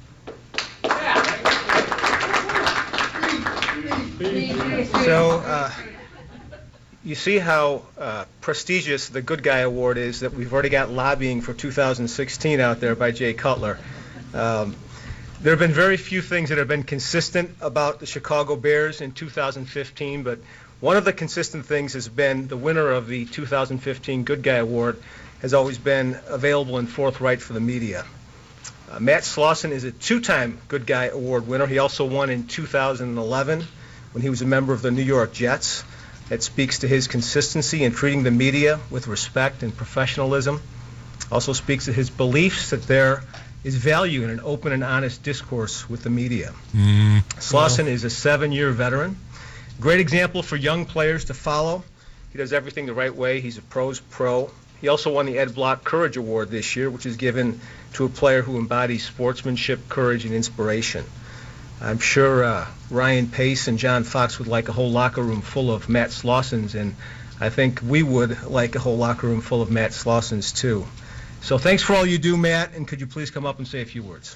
So, uh, you see how uh, prestigious the Good Guy Award is that we've already got lobbying for two thousand sixteen out there by Jay Cutler. Um, there have been very few things that have been consistent about the Chicago Bears in two thousand fifteen, but one of the consistent things has been the winner of the two thousand fifteen Good Guy Award has always been available and forthright for the media. Uh, Matt Slauson is a two-time Good Guy Award winner. He also won in two thousand eleven when he was a member of the New York Jets. That speaks to his consistency in treating the media with respect and professionalism. Also speaks to his beliefs that there is value in an open and honest discourse with the media. Mm. Slauson is a seven-year veteran. Great example for young players to follow. He does everything the right way. He's a pro's pro. He also won the Ed Block Courage Award this year, which is given to a player who embodies sportsmanship, courage, and inspiration. I'm sure uh, Ryan Pace and John Fox would like a whole locker room full of Matt Slausons, and I think we would like a whole locker room full of Matt Slausons, too. So thanks for all you do, Matt, and could you please come up and say a few words?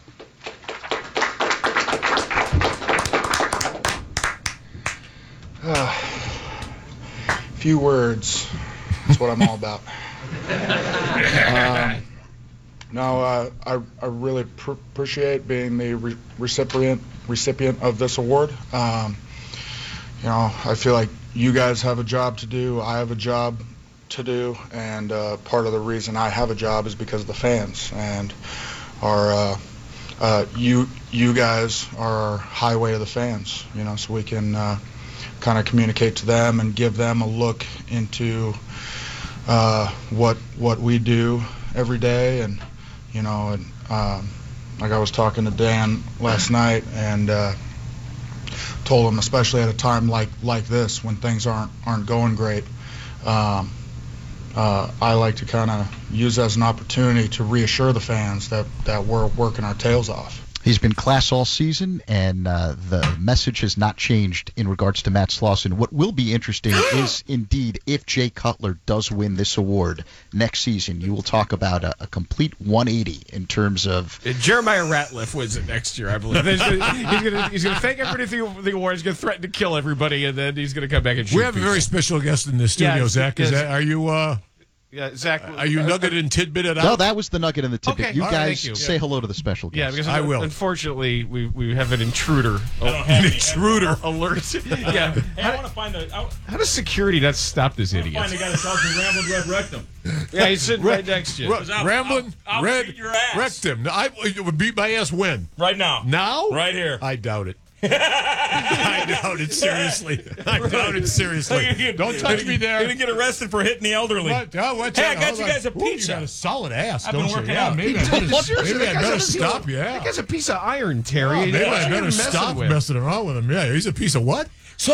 Uh, few words. That's what I'm all about. um, no, uh, I, I really pr- appreciate being the re- recipient recipient of this award. Um, you know, I feel like you guys have a job to do. I have a job to do, and uh, part of the reason I have a job is because of the fans. And our uh, uh, you you guys are our highway to the fans. You know, so we can uh, kind of communicate to them and give them a look into uh, what what we do every day. And you know, and um, like I was talking to Dan last night, and uh, told him, especially at a time like like this when things aren't aren't going great, um, uh, I like to kind of use that as an opportunity to reassure the fans that that we're working our tails off. He's been class all season, and uh, the message has not changed in regards to Matt Slauson. What will be interesting is, indeed, if Jay Cutler does win this award next season, you will talk about a, a complete one eighty in terms of... Uh, Jeremiah Ratliff wins it next year, I believe. He's going to he's gonna thank everybody for the award. He's going to threaten to kill everybody, and then he's going to come back and shoot We have people. a very special guest in the studio, Yeah, Zach. Is yes. that, are you... Uh, Yeah, Zach. Are you nugget and tidbit it out? No, that was the nugget and the tidbit. Okay. You All right, guys thank you. say hello to the special guest. Yeah, because I will. Unfortunately, we we have an intruder. An intruder alert. Yeah. Hey, I want to find a. I, How does security not stop this idiot? Find the guy that sells me Ramblin' Red Rectum. Yeah, he's sitting right next to you. Ra- I'll- Ramblin' I'll- I'll Red beat your ass. Rectum. No, I it would beat my ass when? Right now. Now? Right here. I doubt it. I doubt it seriously. I doubt it seriously. Don't touch me there. You didn't get arrested for hitting the elderly. What? Oh, what's Hey, that? I got Hold you on. guys a Ooh, pizza. you got a solid ass, I've don't been you? working Yeah, out. maybe I Seriously, better, maybe that I guy's better a- stop. Yeah. That guy's a piece of iron, Terry. Oh, maybe What I you better messing stop with? messing around with him. Yeah, he's a piece of what? So,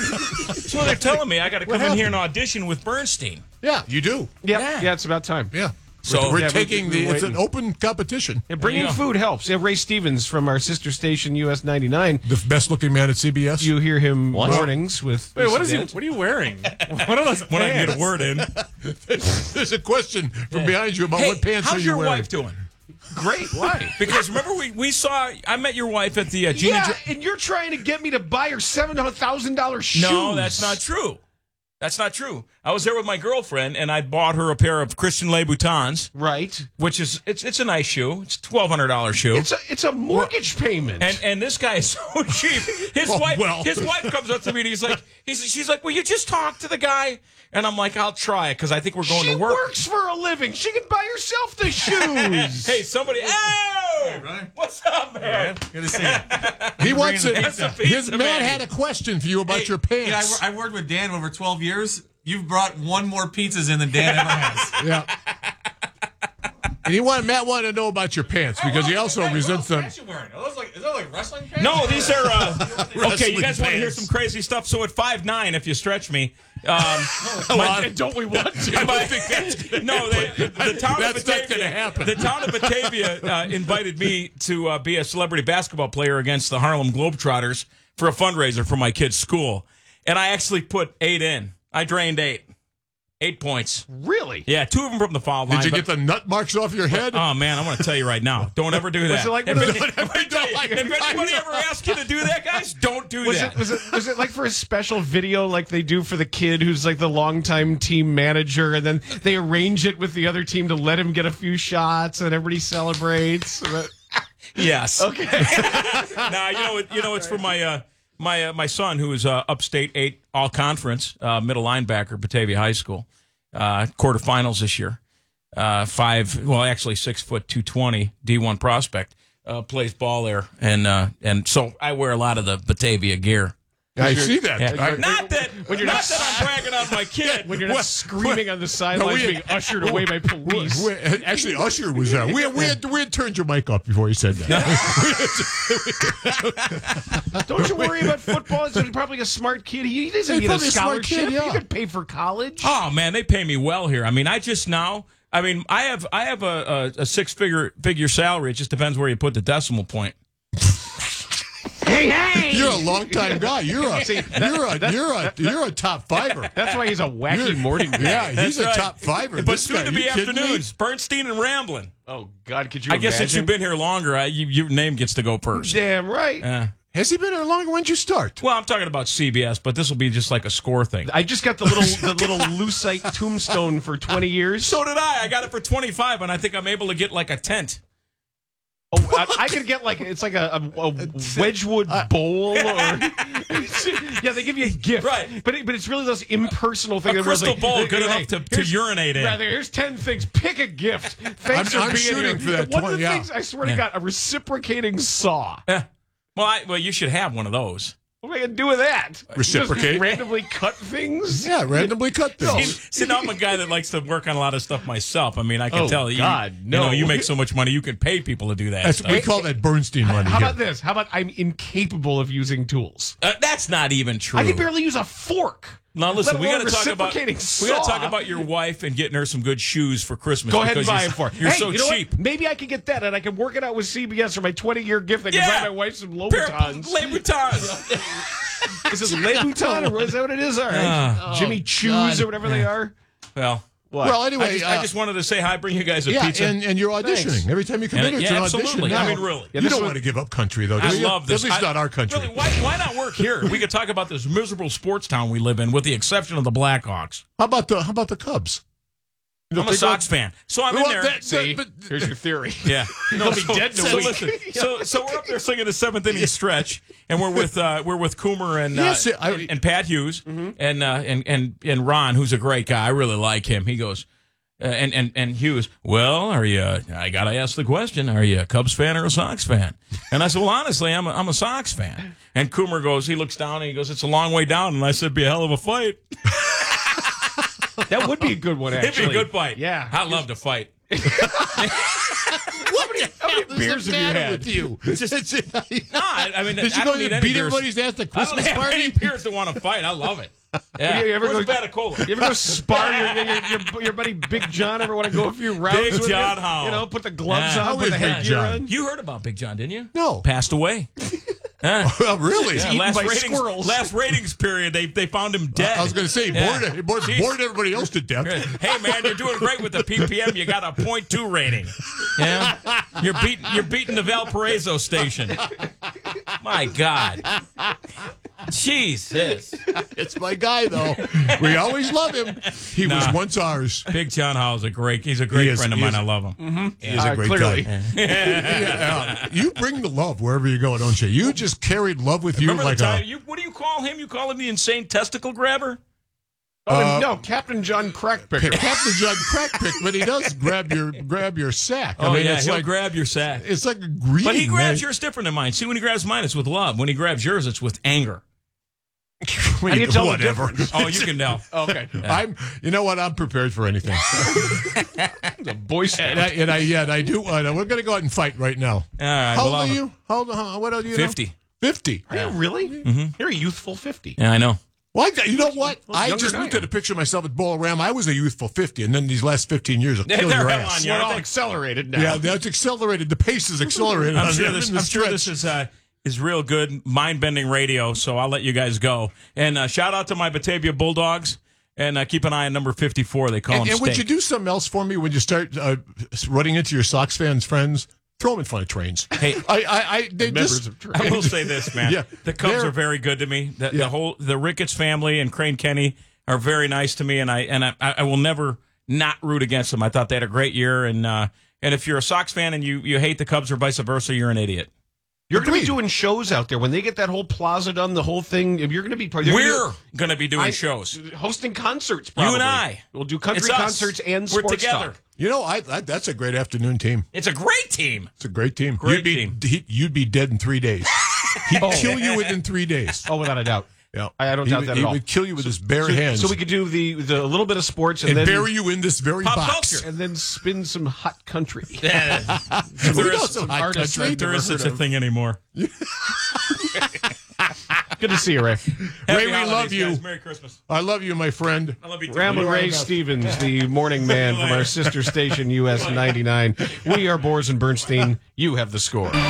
so they're telling me I got to come in here and audition with Bernstein. Yeah, you do. Yeah, Yeah. yeah, it's about time. Yeah. So- we're, we're Yeah, we- taking we- the. we're It's an waiting. open competition. Yeah, bringing There you go. food helps. Yeah, Ray Stevens from our sister station U S ninety-nine. The best looking man at C B S. You hear him mornings with. Wait, what is he? Dent. What are you wearing? What are those When I can get a word in. There's a question from behind you about Hey, what pants how's are you your wearing. wife doing? Great. Why? Because remember we, we saw I met your wife at the uh, Gina. Yeah, Jo- and you're trying to get me to buy her seven hundred thousand dollars shoes. No, that's not true. That's not true. I was there with my girlfriend, and I bought her a pair of Christian Louboutins. Right. Which is it's it's a nice shoe. It's a twelve hundred dollar shoe. It's a it's a mortgage payment. And and this guy is so cheap. His Oh, wife well. his wife comes up to me and he's like he's she's like, will you just talk to the guy? And I'm like, I'll try it because I think we're going she to work. works for a living. She can buy herself the shoes. Hey, somebody! Oh, what's up, man? Good to see you. He wants it. That's a His pizza, man man. had a question for you about Hey, your you know, I, pants. wor- I worked with Dan over twelve years. You've brought one more pizzas in than Dan ever has. Yeah. And he wanted, Matt wanted to know about your pants because he also resents them. What are you wearing? Are those like, is that like wrestling pants? No, these are uh, okay. Wrestling You guys want to hear pants. some crazy stuff? So at five nine, if you stretch me, um, Well, my- don't we want to? I don't think that's no. They, the town That's of not Batavia. gonna happen. The town of Batavia uh, invited me to uh, be a celebrity basketball player against the Harlem Globetrotters for a fundraiser for my kid's school, and I actually put eight in. I drained eight. Eight points. Really? Yeah, two of them from the foul line. Did you but- get the nut marks off your head? Oh man, I want to tell you right now. Don't ever do that. Was it like if, one of it- the- if I tell you, if anybody ever asks you to do that, guys, don't do Was that. it was it was it like for a special video like they do for the kid who's like the longtime team manager, and then they arrange it with the other team to let him get a few shots, and everybody celebrates. Yes. Okay. Now you know it, you know it's for my uh, my uh, my son who is uh, upstate eight all conference uh, middle linebacker, Batavia High School, uh, quarterfinals this year. Uh, five, well, actually six foot two twenty, D one prospect, uh, plays ball there, and uh, and so I wear a lot of the Batavia gear. I see that. Yeah. I- not that When you're not not- that I'm bragging on my kid. When you're not What- screaming on the No, sidelines, we- being ushered away by police. we- actually, Usher was there. We, we, had, we had turned your mic up before you said that. Don't you worry about football. He's probably a smart kid. He doesn't He's need a probably a smart scholarship. kid, yeah. He could pay for college. Oh man, they pay me well here. I mean, I just now. I mean, I have I have a, a, a six figure figure salary. It just depends where you put the decimal point. Hey, hey! You're a long time guy. You're a See, you're a you're a you're a top fiver. That's why he's a wacky You're- morning guy. Yeah, he's That's a right. top fiver. But This soon guy, to be you kidding me? afternoons, Bernstein and Ramblin'. Oh God, could you? I guess since imagine? you've been here longer, I, you, your name gets to go first. Damn right. Uh, Has he been here longer? When'd you start? well, I'm talking about C B S, but this will be just like a score thing. I just got the little the little lucite tombstone for twenty years. So did I. I got it for twenty-five, and I think I'm able to get like a tent. Oh, I, I could get like it's like a, a, a Wedgwood bowl, or yeah, they give you a gift, Right. But it, but it's really those impersonal things. A where it's crystal like, bowl hey, good hey, enough to, to here's- urinate in. Rather, here's ten things. Pick a gift. Thanks I'm- for I'm being shooting here. for that One of the twenty, yeah. things I swear to Yeah. God, a reciprocating saw. Eh. Well, I, well, you should have one of those. What am I gonna do with that? Reciprocate? Just randomly cut things. Yeah, randomly cut See, things. see, now I'm a guy that likes to work on a lot of stuff myself. I mean, I can Oh, tell you, God, you no. know, you make so much money, you can pay people to do that That's, stuff. we call that Bernstein money. How here. about this? How about I'm incapable of using tools? Uh, that's not even true. I can barely use a fork. Now listen, Let we got alone to talk about we reciprocating got to saw. talk about your wife and getting her some good shoes for Christmas. Go ahead and because buy you're- them for her. You're hey, so you know cheap. What? Maybe I could get that, and I can work it out with C B S for my twenty-year gift. I can Yeah. buy my wife some Pair of Louboutins. Louboutins. Is it Louboutin, or is that what it is? All right. Oh, Jimmy Choos, God. or whatever they are. Well, What? Well, anyway, I just, uh, I just wanted to say hi, bring you guys a yeah, pizza. and, and you're auditioning Thanks. every time you come And- in. It's yeah, an audition. absolutely. Now. I mean, really. you this don't was- want to give up country, though. Do I you? love this. At least I- not our country. Really, why, why not work here? We could talk about this miserable sports town we live in, with the exception of the Blackhawks. How about the How about the Cubs? You don't I'm a think Sox about- fan, so I'm Well, in there. that- See, but- here's your theory. Yeah, He'll be dead in a so week. listen, so so we're up there singing the seventh inning stretch, and we're with uh, we're with Coomer and uh, Yes, I- and, and Pat Hughes Mm-hmm. and, uh, and and and Ron, who's a great guy. I really like him. He goes. Uh, and, and and Hughes, well, are you? I gotta ask the question: are you a Cubs fan or a Sox fan? And I said, well, honestly, I'm a, I'm a Sox fan. And Coomer goes, he looks down and he goes, it's a long way down. And I said, be a hell of a fight. That would be a good one, It'd actually. be a good fight. Yeah. I love to fight. How many, how many beers have you had? with you? It's just, no, I, I mean, Did you I go don't need and any beat beers. everybody's ass at the I don't Christmas have party? any beers that want to fight. I love it. Yeah. You ever Where's go- Bata Cola? You ever go spar your, your, your, your buddy Big John? Ever want to go a few rounds Big with John him? Howell. You know, put the gloves Yeah. on, How put is the Big headgear John? on. You heard about Big John, didn't you? No. Passed away. Huh? Oh, really? Yeah, Eaten last, by ratings, squirrels. last ratings period, they they found him dead. I was going to say, Yeah. bored, he bored, Jeez. bored everybody else to death. Hey man, you're doing great with the P P M. You got a point two rating. Yeah, you're beating you're beating the Valparaiso station. My God, Jesus, it's my guy though. We always love him. He Nah. was once ours. Big John Howell's a great. He's a great He is- friend of he mine. is- I love him. Mm-hmm. He is a great clearly. guy. Yeah, you bring the love wherever you go, don't you? You just carried love with you Remember like the time? a. You, what do you call him? You call him the insane testicle grabber? Oh, Uh, no, Captain John Crackpicker. Captain John Crackpick, but he does grab your grab your sack. Oh I mean, yeah, it's he'll like grab your sack. it's like a greeting. But he grabs man. yours different than mine. See, when he grabs mine, it's with love. When he grabs yours, it's with anger. Well, How do you tell the whatever. difference? Oh, you can tell. Okay. I'm. You know what? I'm prepared for anything. The Boy Scout. and I and I yeah, and I do. Uh, we're gonna go out and fight right now. All right. How well, old are I'm- you? How old? How, what are you? Fifty. Now? Fifty. Are you really? Mm-hmm. You're a youthful fifty. Yeah, I know. Well, I, you know what? Well, I younger just than I looked at am. a picture of myself at Bull Ram. I was a youthful fifty, and then these last fifteen years will Yeah, kill they're your hell ass. on you. We're I all think- accelerated now. Yeah, that's accelerated. The pace is accelerated. I'm on sure the- this. in the I'm sure stretch. this is uh, is real good, mind-bending radio. So I'll let you guys go. And uh, shout out to my Batavia Bulldogs. And uh, keep an eye on number fifty-four. They call And, him and would you Steak. do something else for me when you start uh, running into your Sox fans friends? Throw them in front of trains. Hey, I, I, I they members just, of trains. I will say this, man. Yeah, the Cubs they're- are very good to me. The, Yeah. the whole the Ricketts family and Crane Kenny are very nice to me, and I and I, I will never not root against them. I thought they had a great year, and uh, and if you're a Sox fan and you, you hate the Cubs or vice versa, you're an idiot. You're going to be Agreed. doing shows out there when they get that whole plaza done. The whole thing. If you're going to be part, We're going to be doing I- shows. hosting concerts. You Probably. and I. We'll do country It's us. concerts and We're sports together. talk. You know, I, I that's a great afternoon team. It's a great team. It's a great team. Great you'd be, team. He, you'd be dead in three days. He'd Oh. kill you within three days. Oh, without a doubt. Yeah, I, I don't he, doubt would- that he at all. would kill you with his bare so, hands. So we could do the the a little bit of sports and, and then bury you in this very Pop box. culture. and then spin some hot country. Yeah. We there know is, some hot artists country. I've there never is such heard a of. thing anymore. Good to see you, Ray. Ray, Happy we holidays, love you. guys. Merry Christmas. I love you, my friend. I love you too. Ramblin' You are Ray enough. Stevens, the morning man from our sister station, U S ninety-nine. We are Boers and Bernstein. You have the score. All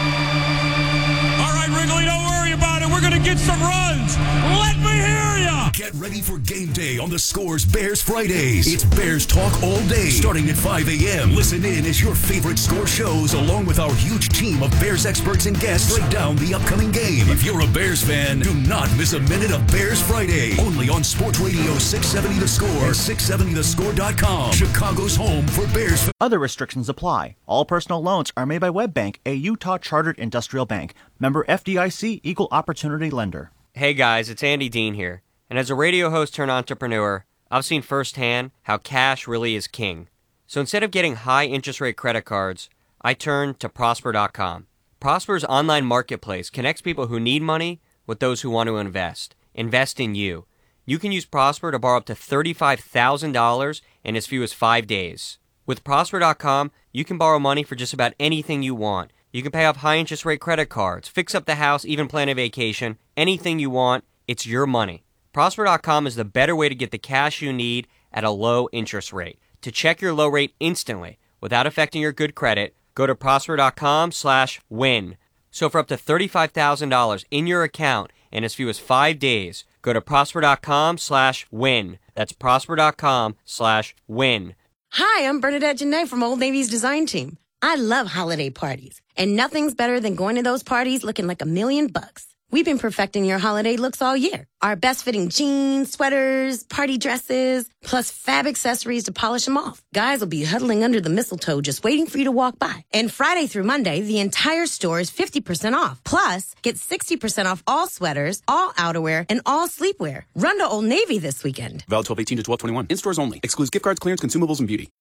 right, Wrigley, don't worry about it. We're going to get some runs. Let me hear ya. Get ready for game day on the Scores Bears Fridays. It's Bears Talk all day, starting at five a.m. Listen in as your favorite Score shows, along with our huge team of Bears experts and guests, break down the upcoming game. If you're a Bears fan, do not miss a minute of Bears Friday. Only on Sports Radio six seventy The Score and six seventy the score dot com. Chicago's home for Bears fans. Other restrictions apply. All personal loans are made by WebBank, a Utah chartered industrial bank. Member F D I C, equal opportunity lender. Hey guys, it's Andy Dean here. And as a radio host turned entrepreneur, I've seen firsthand how cash really is king. So instead of getting high interest rate credit cards, I turned to Prosper dot com. Prosper's online marketplace connects people who need money with those who want to invest. Invest in you. You can use Prosper to borrow up to thirty-five thousand dollars in as few as five days. With Prosper dot com, you can borrow money for just about anything you want. You can pay off high interest rate credit cards, fix up the house, even plan a vacation. Anything you want, it's your money. Prosper dot com is the better way to get the cash you need at a low interest rate. To check your low rate instantly without affecting your good credit, go to Prosper dot com slash win. So for up to thirty-five thousand dollars in your account in as few as five days, go to Prosper dot com slash win. That's Prosper dot com slash win. Hi, I'm Bernadette Janae from Old Navy's design team. I love holiday parties, and nothing's better than going to those parties looking like a million bucks. We've been perfecting your holiday looks all year. Our best-fitting jeans, sweaters, party dresses, plus fab accessories to polish them off. Guys will be huddling under the mistletoe just waiting for you to walk by. And Friday through Monday, the entire store is fifty percent off. Plus, get sixty percent off all sweaters, all outerwear, and all sleepwear. Run to Old Navy this weekend. Valid twelve eighteen to twelve twenty-one. In stores only. Excludes gift cards, clearance, consumables, and beauty.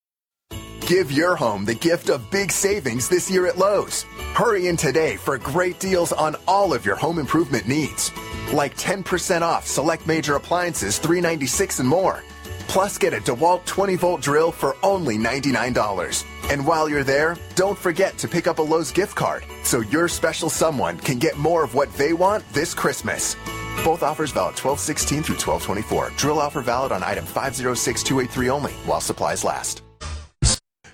Give your home the gift of big savings this year at Lowe's. Hurry in today for great deals on all of your home improvement needs. Like ten percent off select major appliances, three ninety-six and more. Plus get a DeWalt twenty volt drill for only ninety-nine dollars. And while you're there, don't forget to pick up a Lowe's gift card so your special someone can get more of what they want this Christmas. Both offers valid twelve sixteen through twelve twenty-four. Drill offer valid on item five zero six two eight three only while supplies last.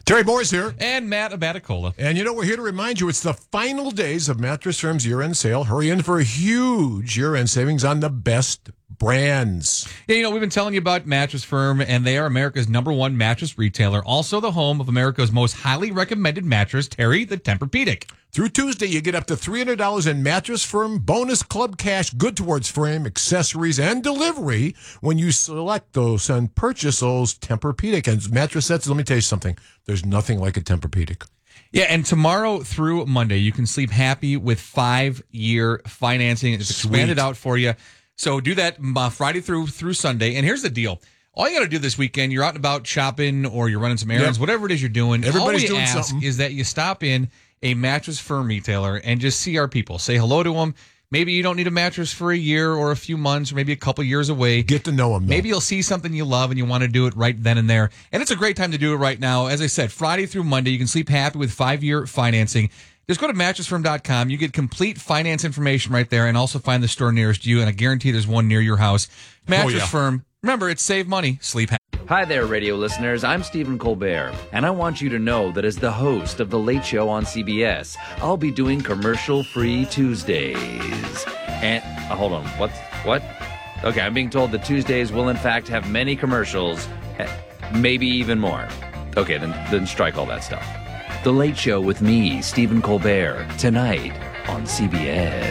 Terry Moore's here. And Matt Abaticola. And you know, we're here to remind you it's the final days of Mattress Firm's year-end sale. Hurry in for a huge year-end savings on the best brands. Yeah, you know, we've been telling you about Mattress Firm, and they are America's number one mattress retailer, also the home of America's most highly recommended mattress, Terry, the Tempur-Pedic. Through Tuesday, you get up to three hundred dollars in Mattress Firm bonus club cash good towards frame, accessories, and delivery when you select those and purchase those Tempur-Pedic and mattress sets. Let me tell you something. There's nothing like a Tempur-Pedic. Yeah, and tomorrow through Monday, you can sleep happy with five-year financing. It's expanded out for you. So do that uh, Friday through through Sunday. And here's the deal. All you got to do this weekend, you're out and about shopping or you're running some errands, Yep. whatever it is you're doing. Everybody's all we doing ask something. is that you stop in a Mattress Firm retailer and just see our people. Say hello to them. Maybe you don't need a mattress for a year or a few months or maybe a couple years away. Get to know them. Though. Maybe you'll see something you love and you want to do it right then and there. And it's a great time to do it right now. As I said, Friday through Monday, you can sleep happy with five-year financing. Just go to mattress firm dot com. You get complete finance information right there and also find the store nearest you. And I guarantee there's one near your house. Mattress Oh, yeah. Firm. Remember, it's save money, sleep happy. Hi there, radio listeners. I'm Stephen Colbert, and I want you to know that as the host of The Late Show on C B S, I'll be doing commercial-free Tuesdays. And, uh, hold on, what? What? Okay, I'm being told that Tuesdays will in fact have many commercials, eh, maybe even more. Okay, then, then strike all that stuff. The Late Show with me, Stephen Colbert, tonight on C B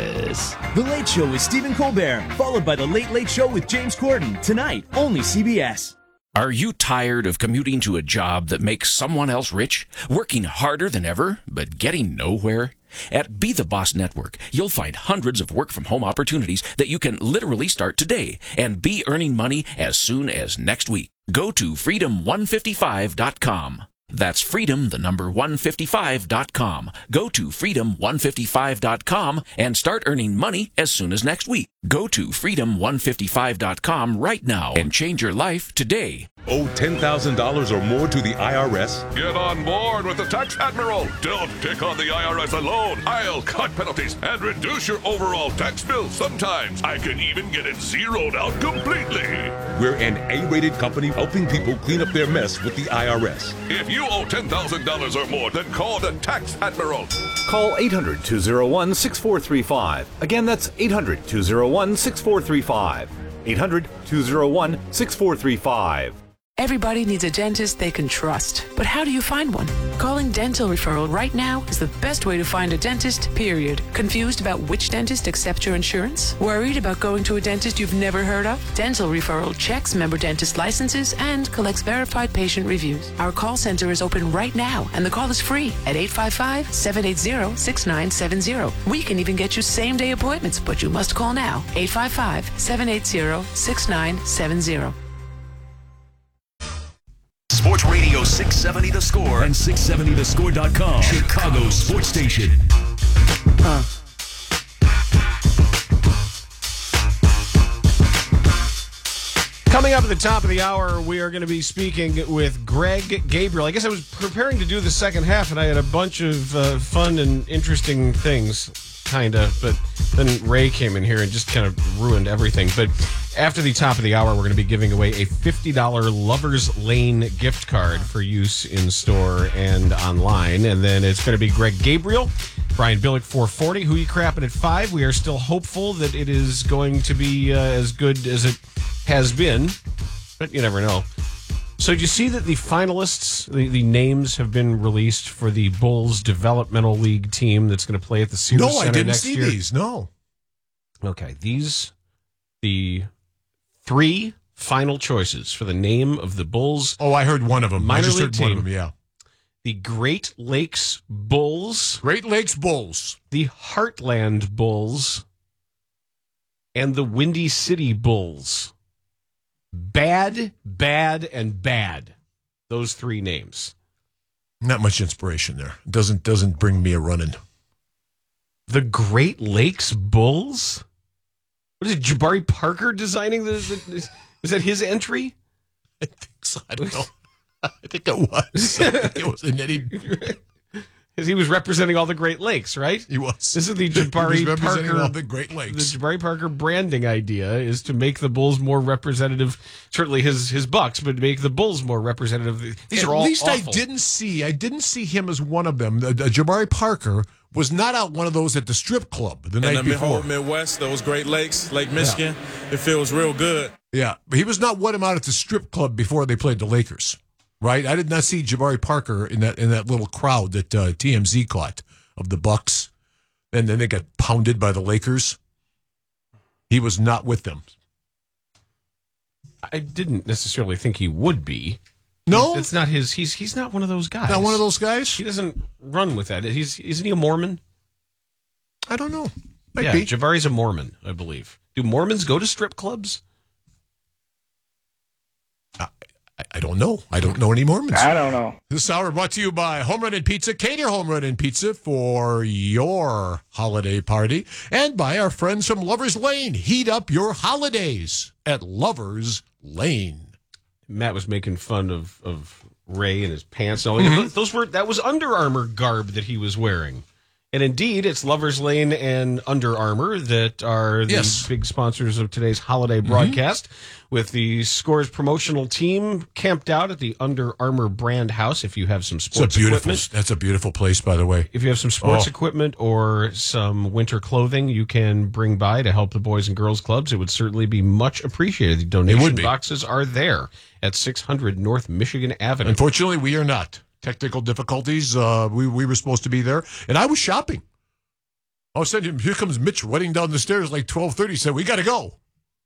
S. The Late Show with Stephen Colbert, followed by The Late Late Show with James Corden, tonight, only C B S. Are you tired of commuting to a job that makes someone else rich, working harder than ever, but getting nowhere? At Be the Boss Network, you'll find hundreds of work-from-home opportunities that you can literally start today and be earning money as soon as next week. Go to freedom one fifty-five dot com. That's freedom, the number one fifty-five dot com. Go to freedom one fifty-five dot com and start earning money as soon as next week. Go to freedom one fifty-five dot com right now and change your life today. Owe ten thousand dollars or more to the I R S? Get on board with the Tax Admiral. Don't take on the I R S alone. I'll cut penalties and reduce your overall tax bill. Sometimes I can even get it zeroed out completely. We're an A-rated company helping people clean up their mess with the I R S. If you owe ten thousand dollars or more, then call the Tax Admiral. Call eight hundred, two oh one, six four three five. Again, that's eight hundred, two oh one, six four three five. eight hundred, two oh one, six four three five. Everybody needs a dentist they can trust. But how do you find one? Calling Dental Referral right now is the best way to find a dentist, period. Confused about which dentist accepts your insurance? Worried about going to a dentist you've never heard of? Dental Referral checks member dentist licenses and collects verified patient reviews. Our call center is open right now, and the call is free at eight five five, seven eight zero, six nine seven zero. We can even get you same-day appointments, but you must call now. eight five five, seven eight zero, six nine seven zero. Sports Radio six seventy The Score and six seventy the score dot com. Chicago's sports station. Huh. Coming up at the top of the hour, we are going to be speaking with Greg Gabriel. I guess I was preparing to do the second half, and I had a bunch of uh, fun and interesting things, kind of, but then Ray came in here and just kind of ruined everything. But after the top of the hour, we're going to be giving away a fifty dollars Lover's Lane gift card for use in store and online. And then it's going to be Greg Gabriel, Brian Billick, four forty. Who You Crapping at five. We are still hopeful that it is going to be uh, as good as it has been, but you never know. So did you see that the finalists, the, the names have been released for the Bulls Developmental League team that's going to play at the Sears No, Center I didn't next see year? these. No. Okay, these, the three final choices for the name of the Bulls. Oh, I heard one of them. I Minor just league heard one team. of them, yeah. The Great Lakes Bulls. Great Lakes Bulls. The Heartland Bulls. And the Windy City Bulls. Bad, bad, and bad. Those three names. Not much inspiration there. Doesn't doesn't bring me a running. The Great Lakes Bulls? What is it, Jabari Parker designing the, the was that his entry? I think so. I don't know. I think it was. I think it was an Eddie. Because he was representing all the Great Lakes, right? He was. This is the He was Jabari representing Parker. all the Great Lakes. The Jabari Parker branding idea is to make the Bulls more representative. Certainly his his Bucks, but to make the Bulls more representative. These At are all least awful. I didn't see. I didn't see him as one of them. Uh, uh, Jabari Parker was not out one of those at the strip club the In night the before. whole Midwest, those Great Lakes, Lake Michigan, it feels real good. Yeah, but he was not one of them out at the strip club before they played the Lakers, right? I did not see Jabari Parker in that in that little crowd that uh, T M Z caught of the Bucks, and then they got pounded by the Lakers. He was not with them. I didn't necessarily think he would be. No, it's not his. He's he's not one of those guys. Not one of those guys. He doesn't run with that. He's isn't he a Mormon? I don't know. Might yeah, be. Jabari's a Mormon, I believe. Do Mormons go to strip clubs? I, I don't know. I don't know any Mormons. I don't know. This hour brought to you by Home Run and Pizza. Cater Home Run and Pizza for your holiday party. And by our friends from Lover's Lane. Heat up your holidays at Lover's Lane. Matt was making fun of, of Ray and his pants. And all. Mhm. Those were that was Under Armour garb that he was wearing. And indeed, it's Lover's Lane and Under Armour that are the Yes. big sponsors of today's holiday broadcast, with the Scores promotional team camped out at the Under Armour brand house. If you have some It's a sports beautiful. equipment, That's a beautiful place, by the way. if you have some sports Oh. equipment or some winter clothing you can bring by to help the Boys and Girls Clubs, it would certainly be much appreciated. The donation would be. boxes are there at six hundred North Michigan Avenue. Unfortunately, we are not. Technical difficulties. Uh, we we were supposed to be there, and I was shopping. All of a sudden, here comes Mitch running down the stairs like twelve thirty. Said, "We got to go."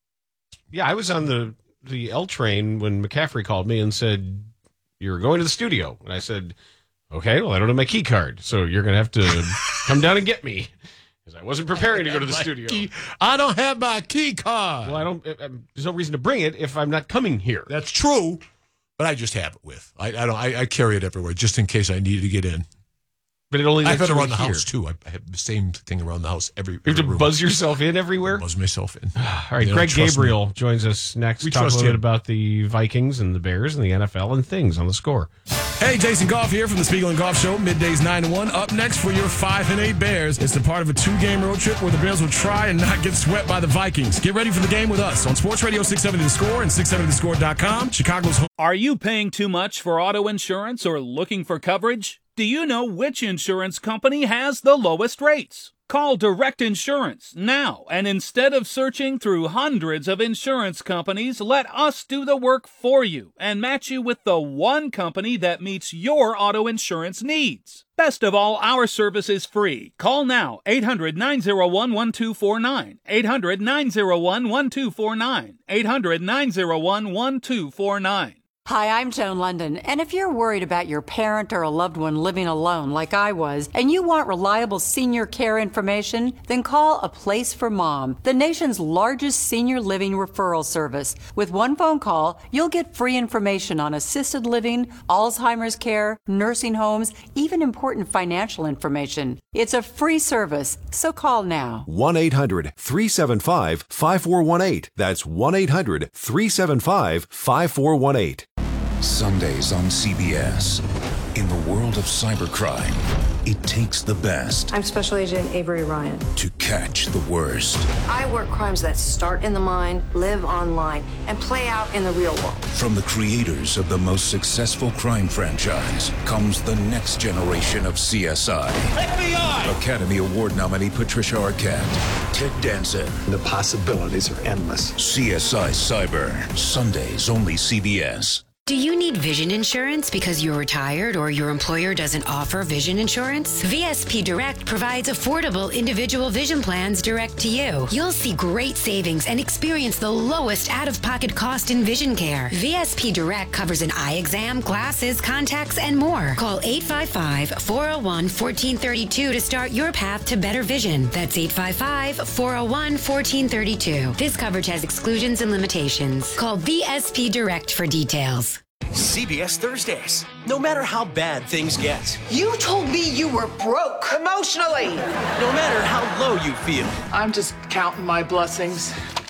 Yeah, I was on the, the L train when McCaffrey called me and said, "You're going to the studio." And I said, "Okay, well, I don't have my key card, so you're going to have to come down and get me." Because I wasn't preparing to go to the My studio. key- I don't have my key card. Well, I don't. I, I, there's no reason to bring it if I'm not coming here. That's true, but I just have it with. I, I don't. I, I carry it everywhere just in case I needed to get in. But it only I have lets it you around the here. house too. I, I have the same thing around the house every. You have to every room. buzz yourself in everywhere? Buzz myself in. All right, They don't Greg trust me. Gabriel joins us next. We Talk a trust little bit him. about the Vikings and the Bears and the N F L and things on the Score. Hey, Jason Goff here from the Spiegel and Goff Show, middays nine to one. Up next for your five and eight Bears. It's the part of a two-game road trip where the Bears will try and not get swept by the Vikings. Get ready for the game with us on Sports Radio six seventy The Score and six seventy the score dot com, Chicago's home. Are you paying too much for auto insurance or looking for coverage? Do you know which insurance company has the lowest rates? Call Direct Insurance now, and instead of searching through hundreds of insurance companies, let us do the work for you and match you with the one company that meets your auto insurance needs. Best of all, our service is free. Call now, eight hundred nine oh one one two four nine, eight hundred nine oh one one two four nine, eight hundred nine oh one one two four nine. Hi, I'm Joan London, and if you're worried about your parent or a loved one living alone like I was, and you want reliable senior care information, then call A Place for Mom, the nation's largest senior living referral service. With one phone call, you'll get free information on assisted living, Alzheimer's care, nursing homes, even important financial information. It's a free service, so call now. one eight hundred three seven five five four one eight. That's one eight hundred three seven five five four one eight. Sundays on C B S. In the world of cybercrime, it takes the best I'm Special Agent Avery Ryan. to catch the worst. I work crimes that start in the mind, live online, and play out in the real world. From the creators of the most successful crime franchise comes the next generation of C S I. F B I! Academy Award nominee Patricia Arquette, Ted Danson. The possibilities are endless. C S I Cyber. Sundays only C B S. Do you need vision insurance because you're retired or your employer doesn't offer vision insurance? V S P Direct provides affordable individual vision plans direct to you. You'll see great savings and experience the lowest out-of-pocket cost in vision care. V S P Direct covers an eye exam, glasses, contacts, and more. Call eight five five, four oh one, one four three two to start your path to better vision. That's eight five five, four oh one, one four three two. This coverage has exclusions and limitations. Call V S P Direct for details. C B S Thursdays. No matter how bad things get. You told me you were broke emotionally. No matter how low you feel. I'm just counting my blessings.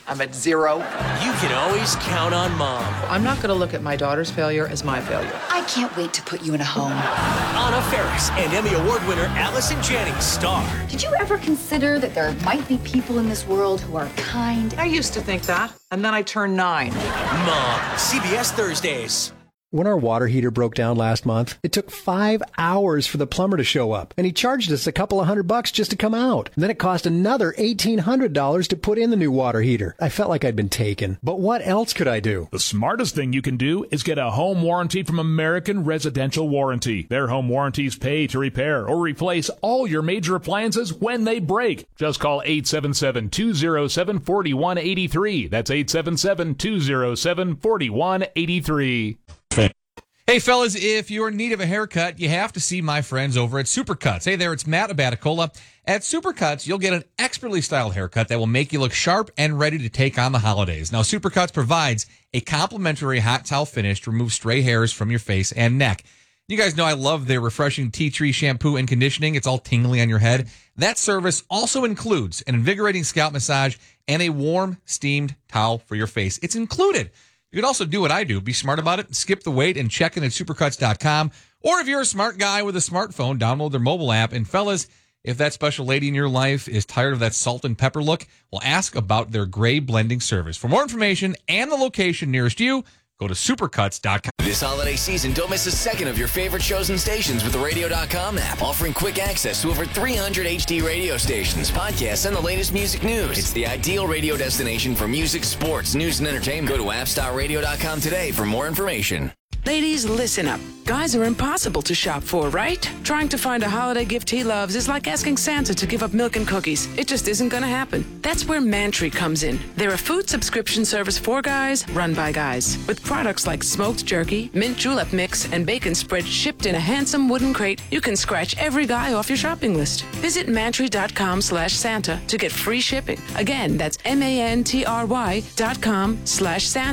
I'm at zero. You can always count on Mom. I'm not going to look at my daughter's failure as my failure. I can't wait to put you in a home. Anna Faris and Emmy Award winner Allison Jannings star. Did you ever consider that there might be people in this world who are kind? I used to think that, and then I turned nine. Mom, C B S Thursdays. When our water heater broke down last month, it took five hours for the plumber to show up, and he charged us a couple of hundred bucks just to come out. And then it cost another eighteen hundred dollars to put in the new water heater. I felt like I'd been taken. But what else could I do? The smartest thing you can do is get a home warranty from American Residential Warranty. Their home warranties pay to repair or replace all your major appliances when they break. Just call eight seven seven, two oh seven, four one eight three. That's eight seven seven, two oh seven, four one eight three. Hey, fellas, if you're in need of a haircut, you have to see my friends over at Supercuts. Hey there, it's Matt Abaticola. At Supercuts, you'll get an expertly styled haircut that will make you look sharp and ready to take on the holidays. Now, Supercuts provides a complimentary hot towel finish to remove stray hairs from your face and neck. You guys know I love their refreshing tea tree shampoo and conditioning. It's all tingly on your head. That service also includes an invigorating scalp massage and a warm, steamed towel for your face. It's included. You can also do what I do. Be smart about it. Skip the wait and check in at supercuts dot com. Or if you're a smart guy with a smartphone, download their mobile app. And fellas, if that special lady in your life is tired of that salt and pepper look, well, ask about their gray blending service. For more information and the location nearest you, go to supercuts dot com. This holiday season, don't miss a second of your favorite shows and stations with the radio dot com app, offering quick access to over three hundred H D radio stations, podcasts, and the latest music news. It's the ideal radio destination for music, sports, news, and entertainment. Go to app star radio dot com today for more information. Ladies, listen up. Guys are impossible to shop for, right? Trying to find a holiday gift he loves is like asking Santa to give up milk and cookies. It just isn't going to happen. That's where Mantry comes in. They're a food subscription service for guys, run by guys. With products like smoked jerky, mint julep mix, and bacon spread shipped in a handsome wooden crate, you can scratch every guy off your shopping list. Visit mantry dot com slash Santa to get free shipping. Again, that's M A N T R Y dot com slash Santa.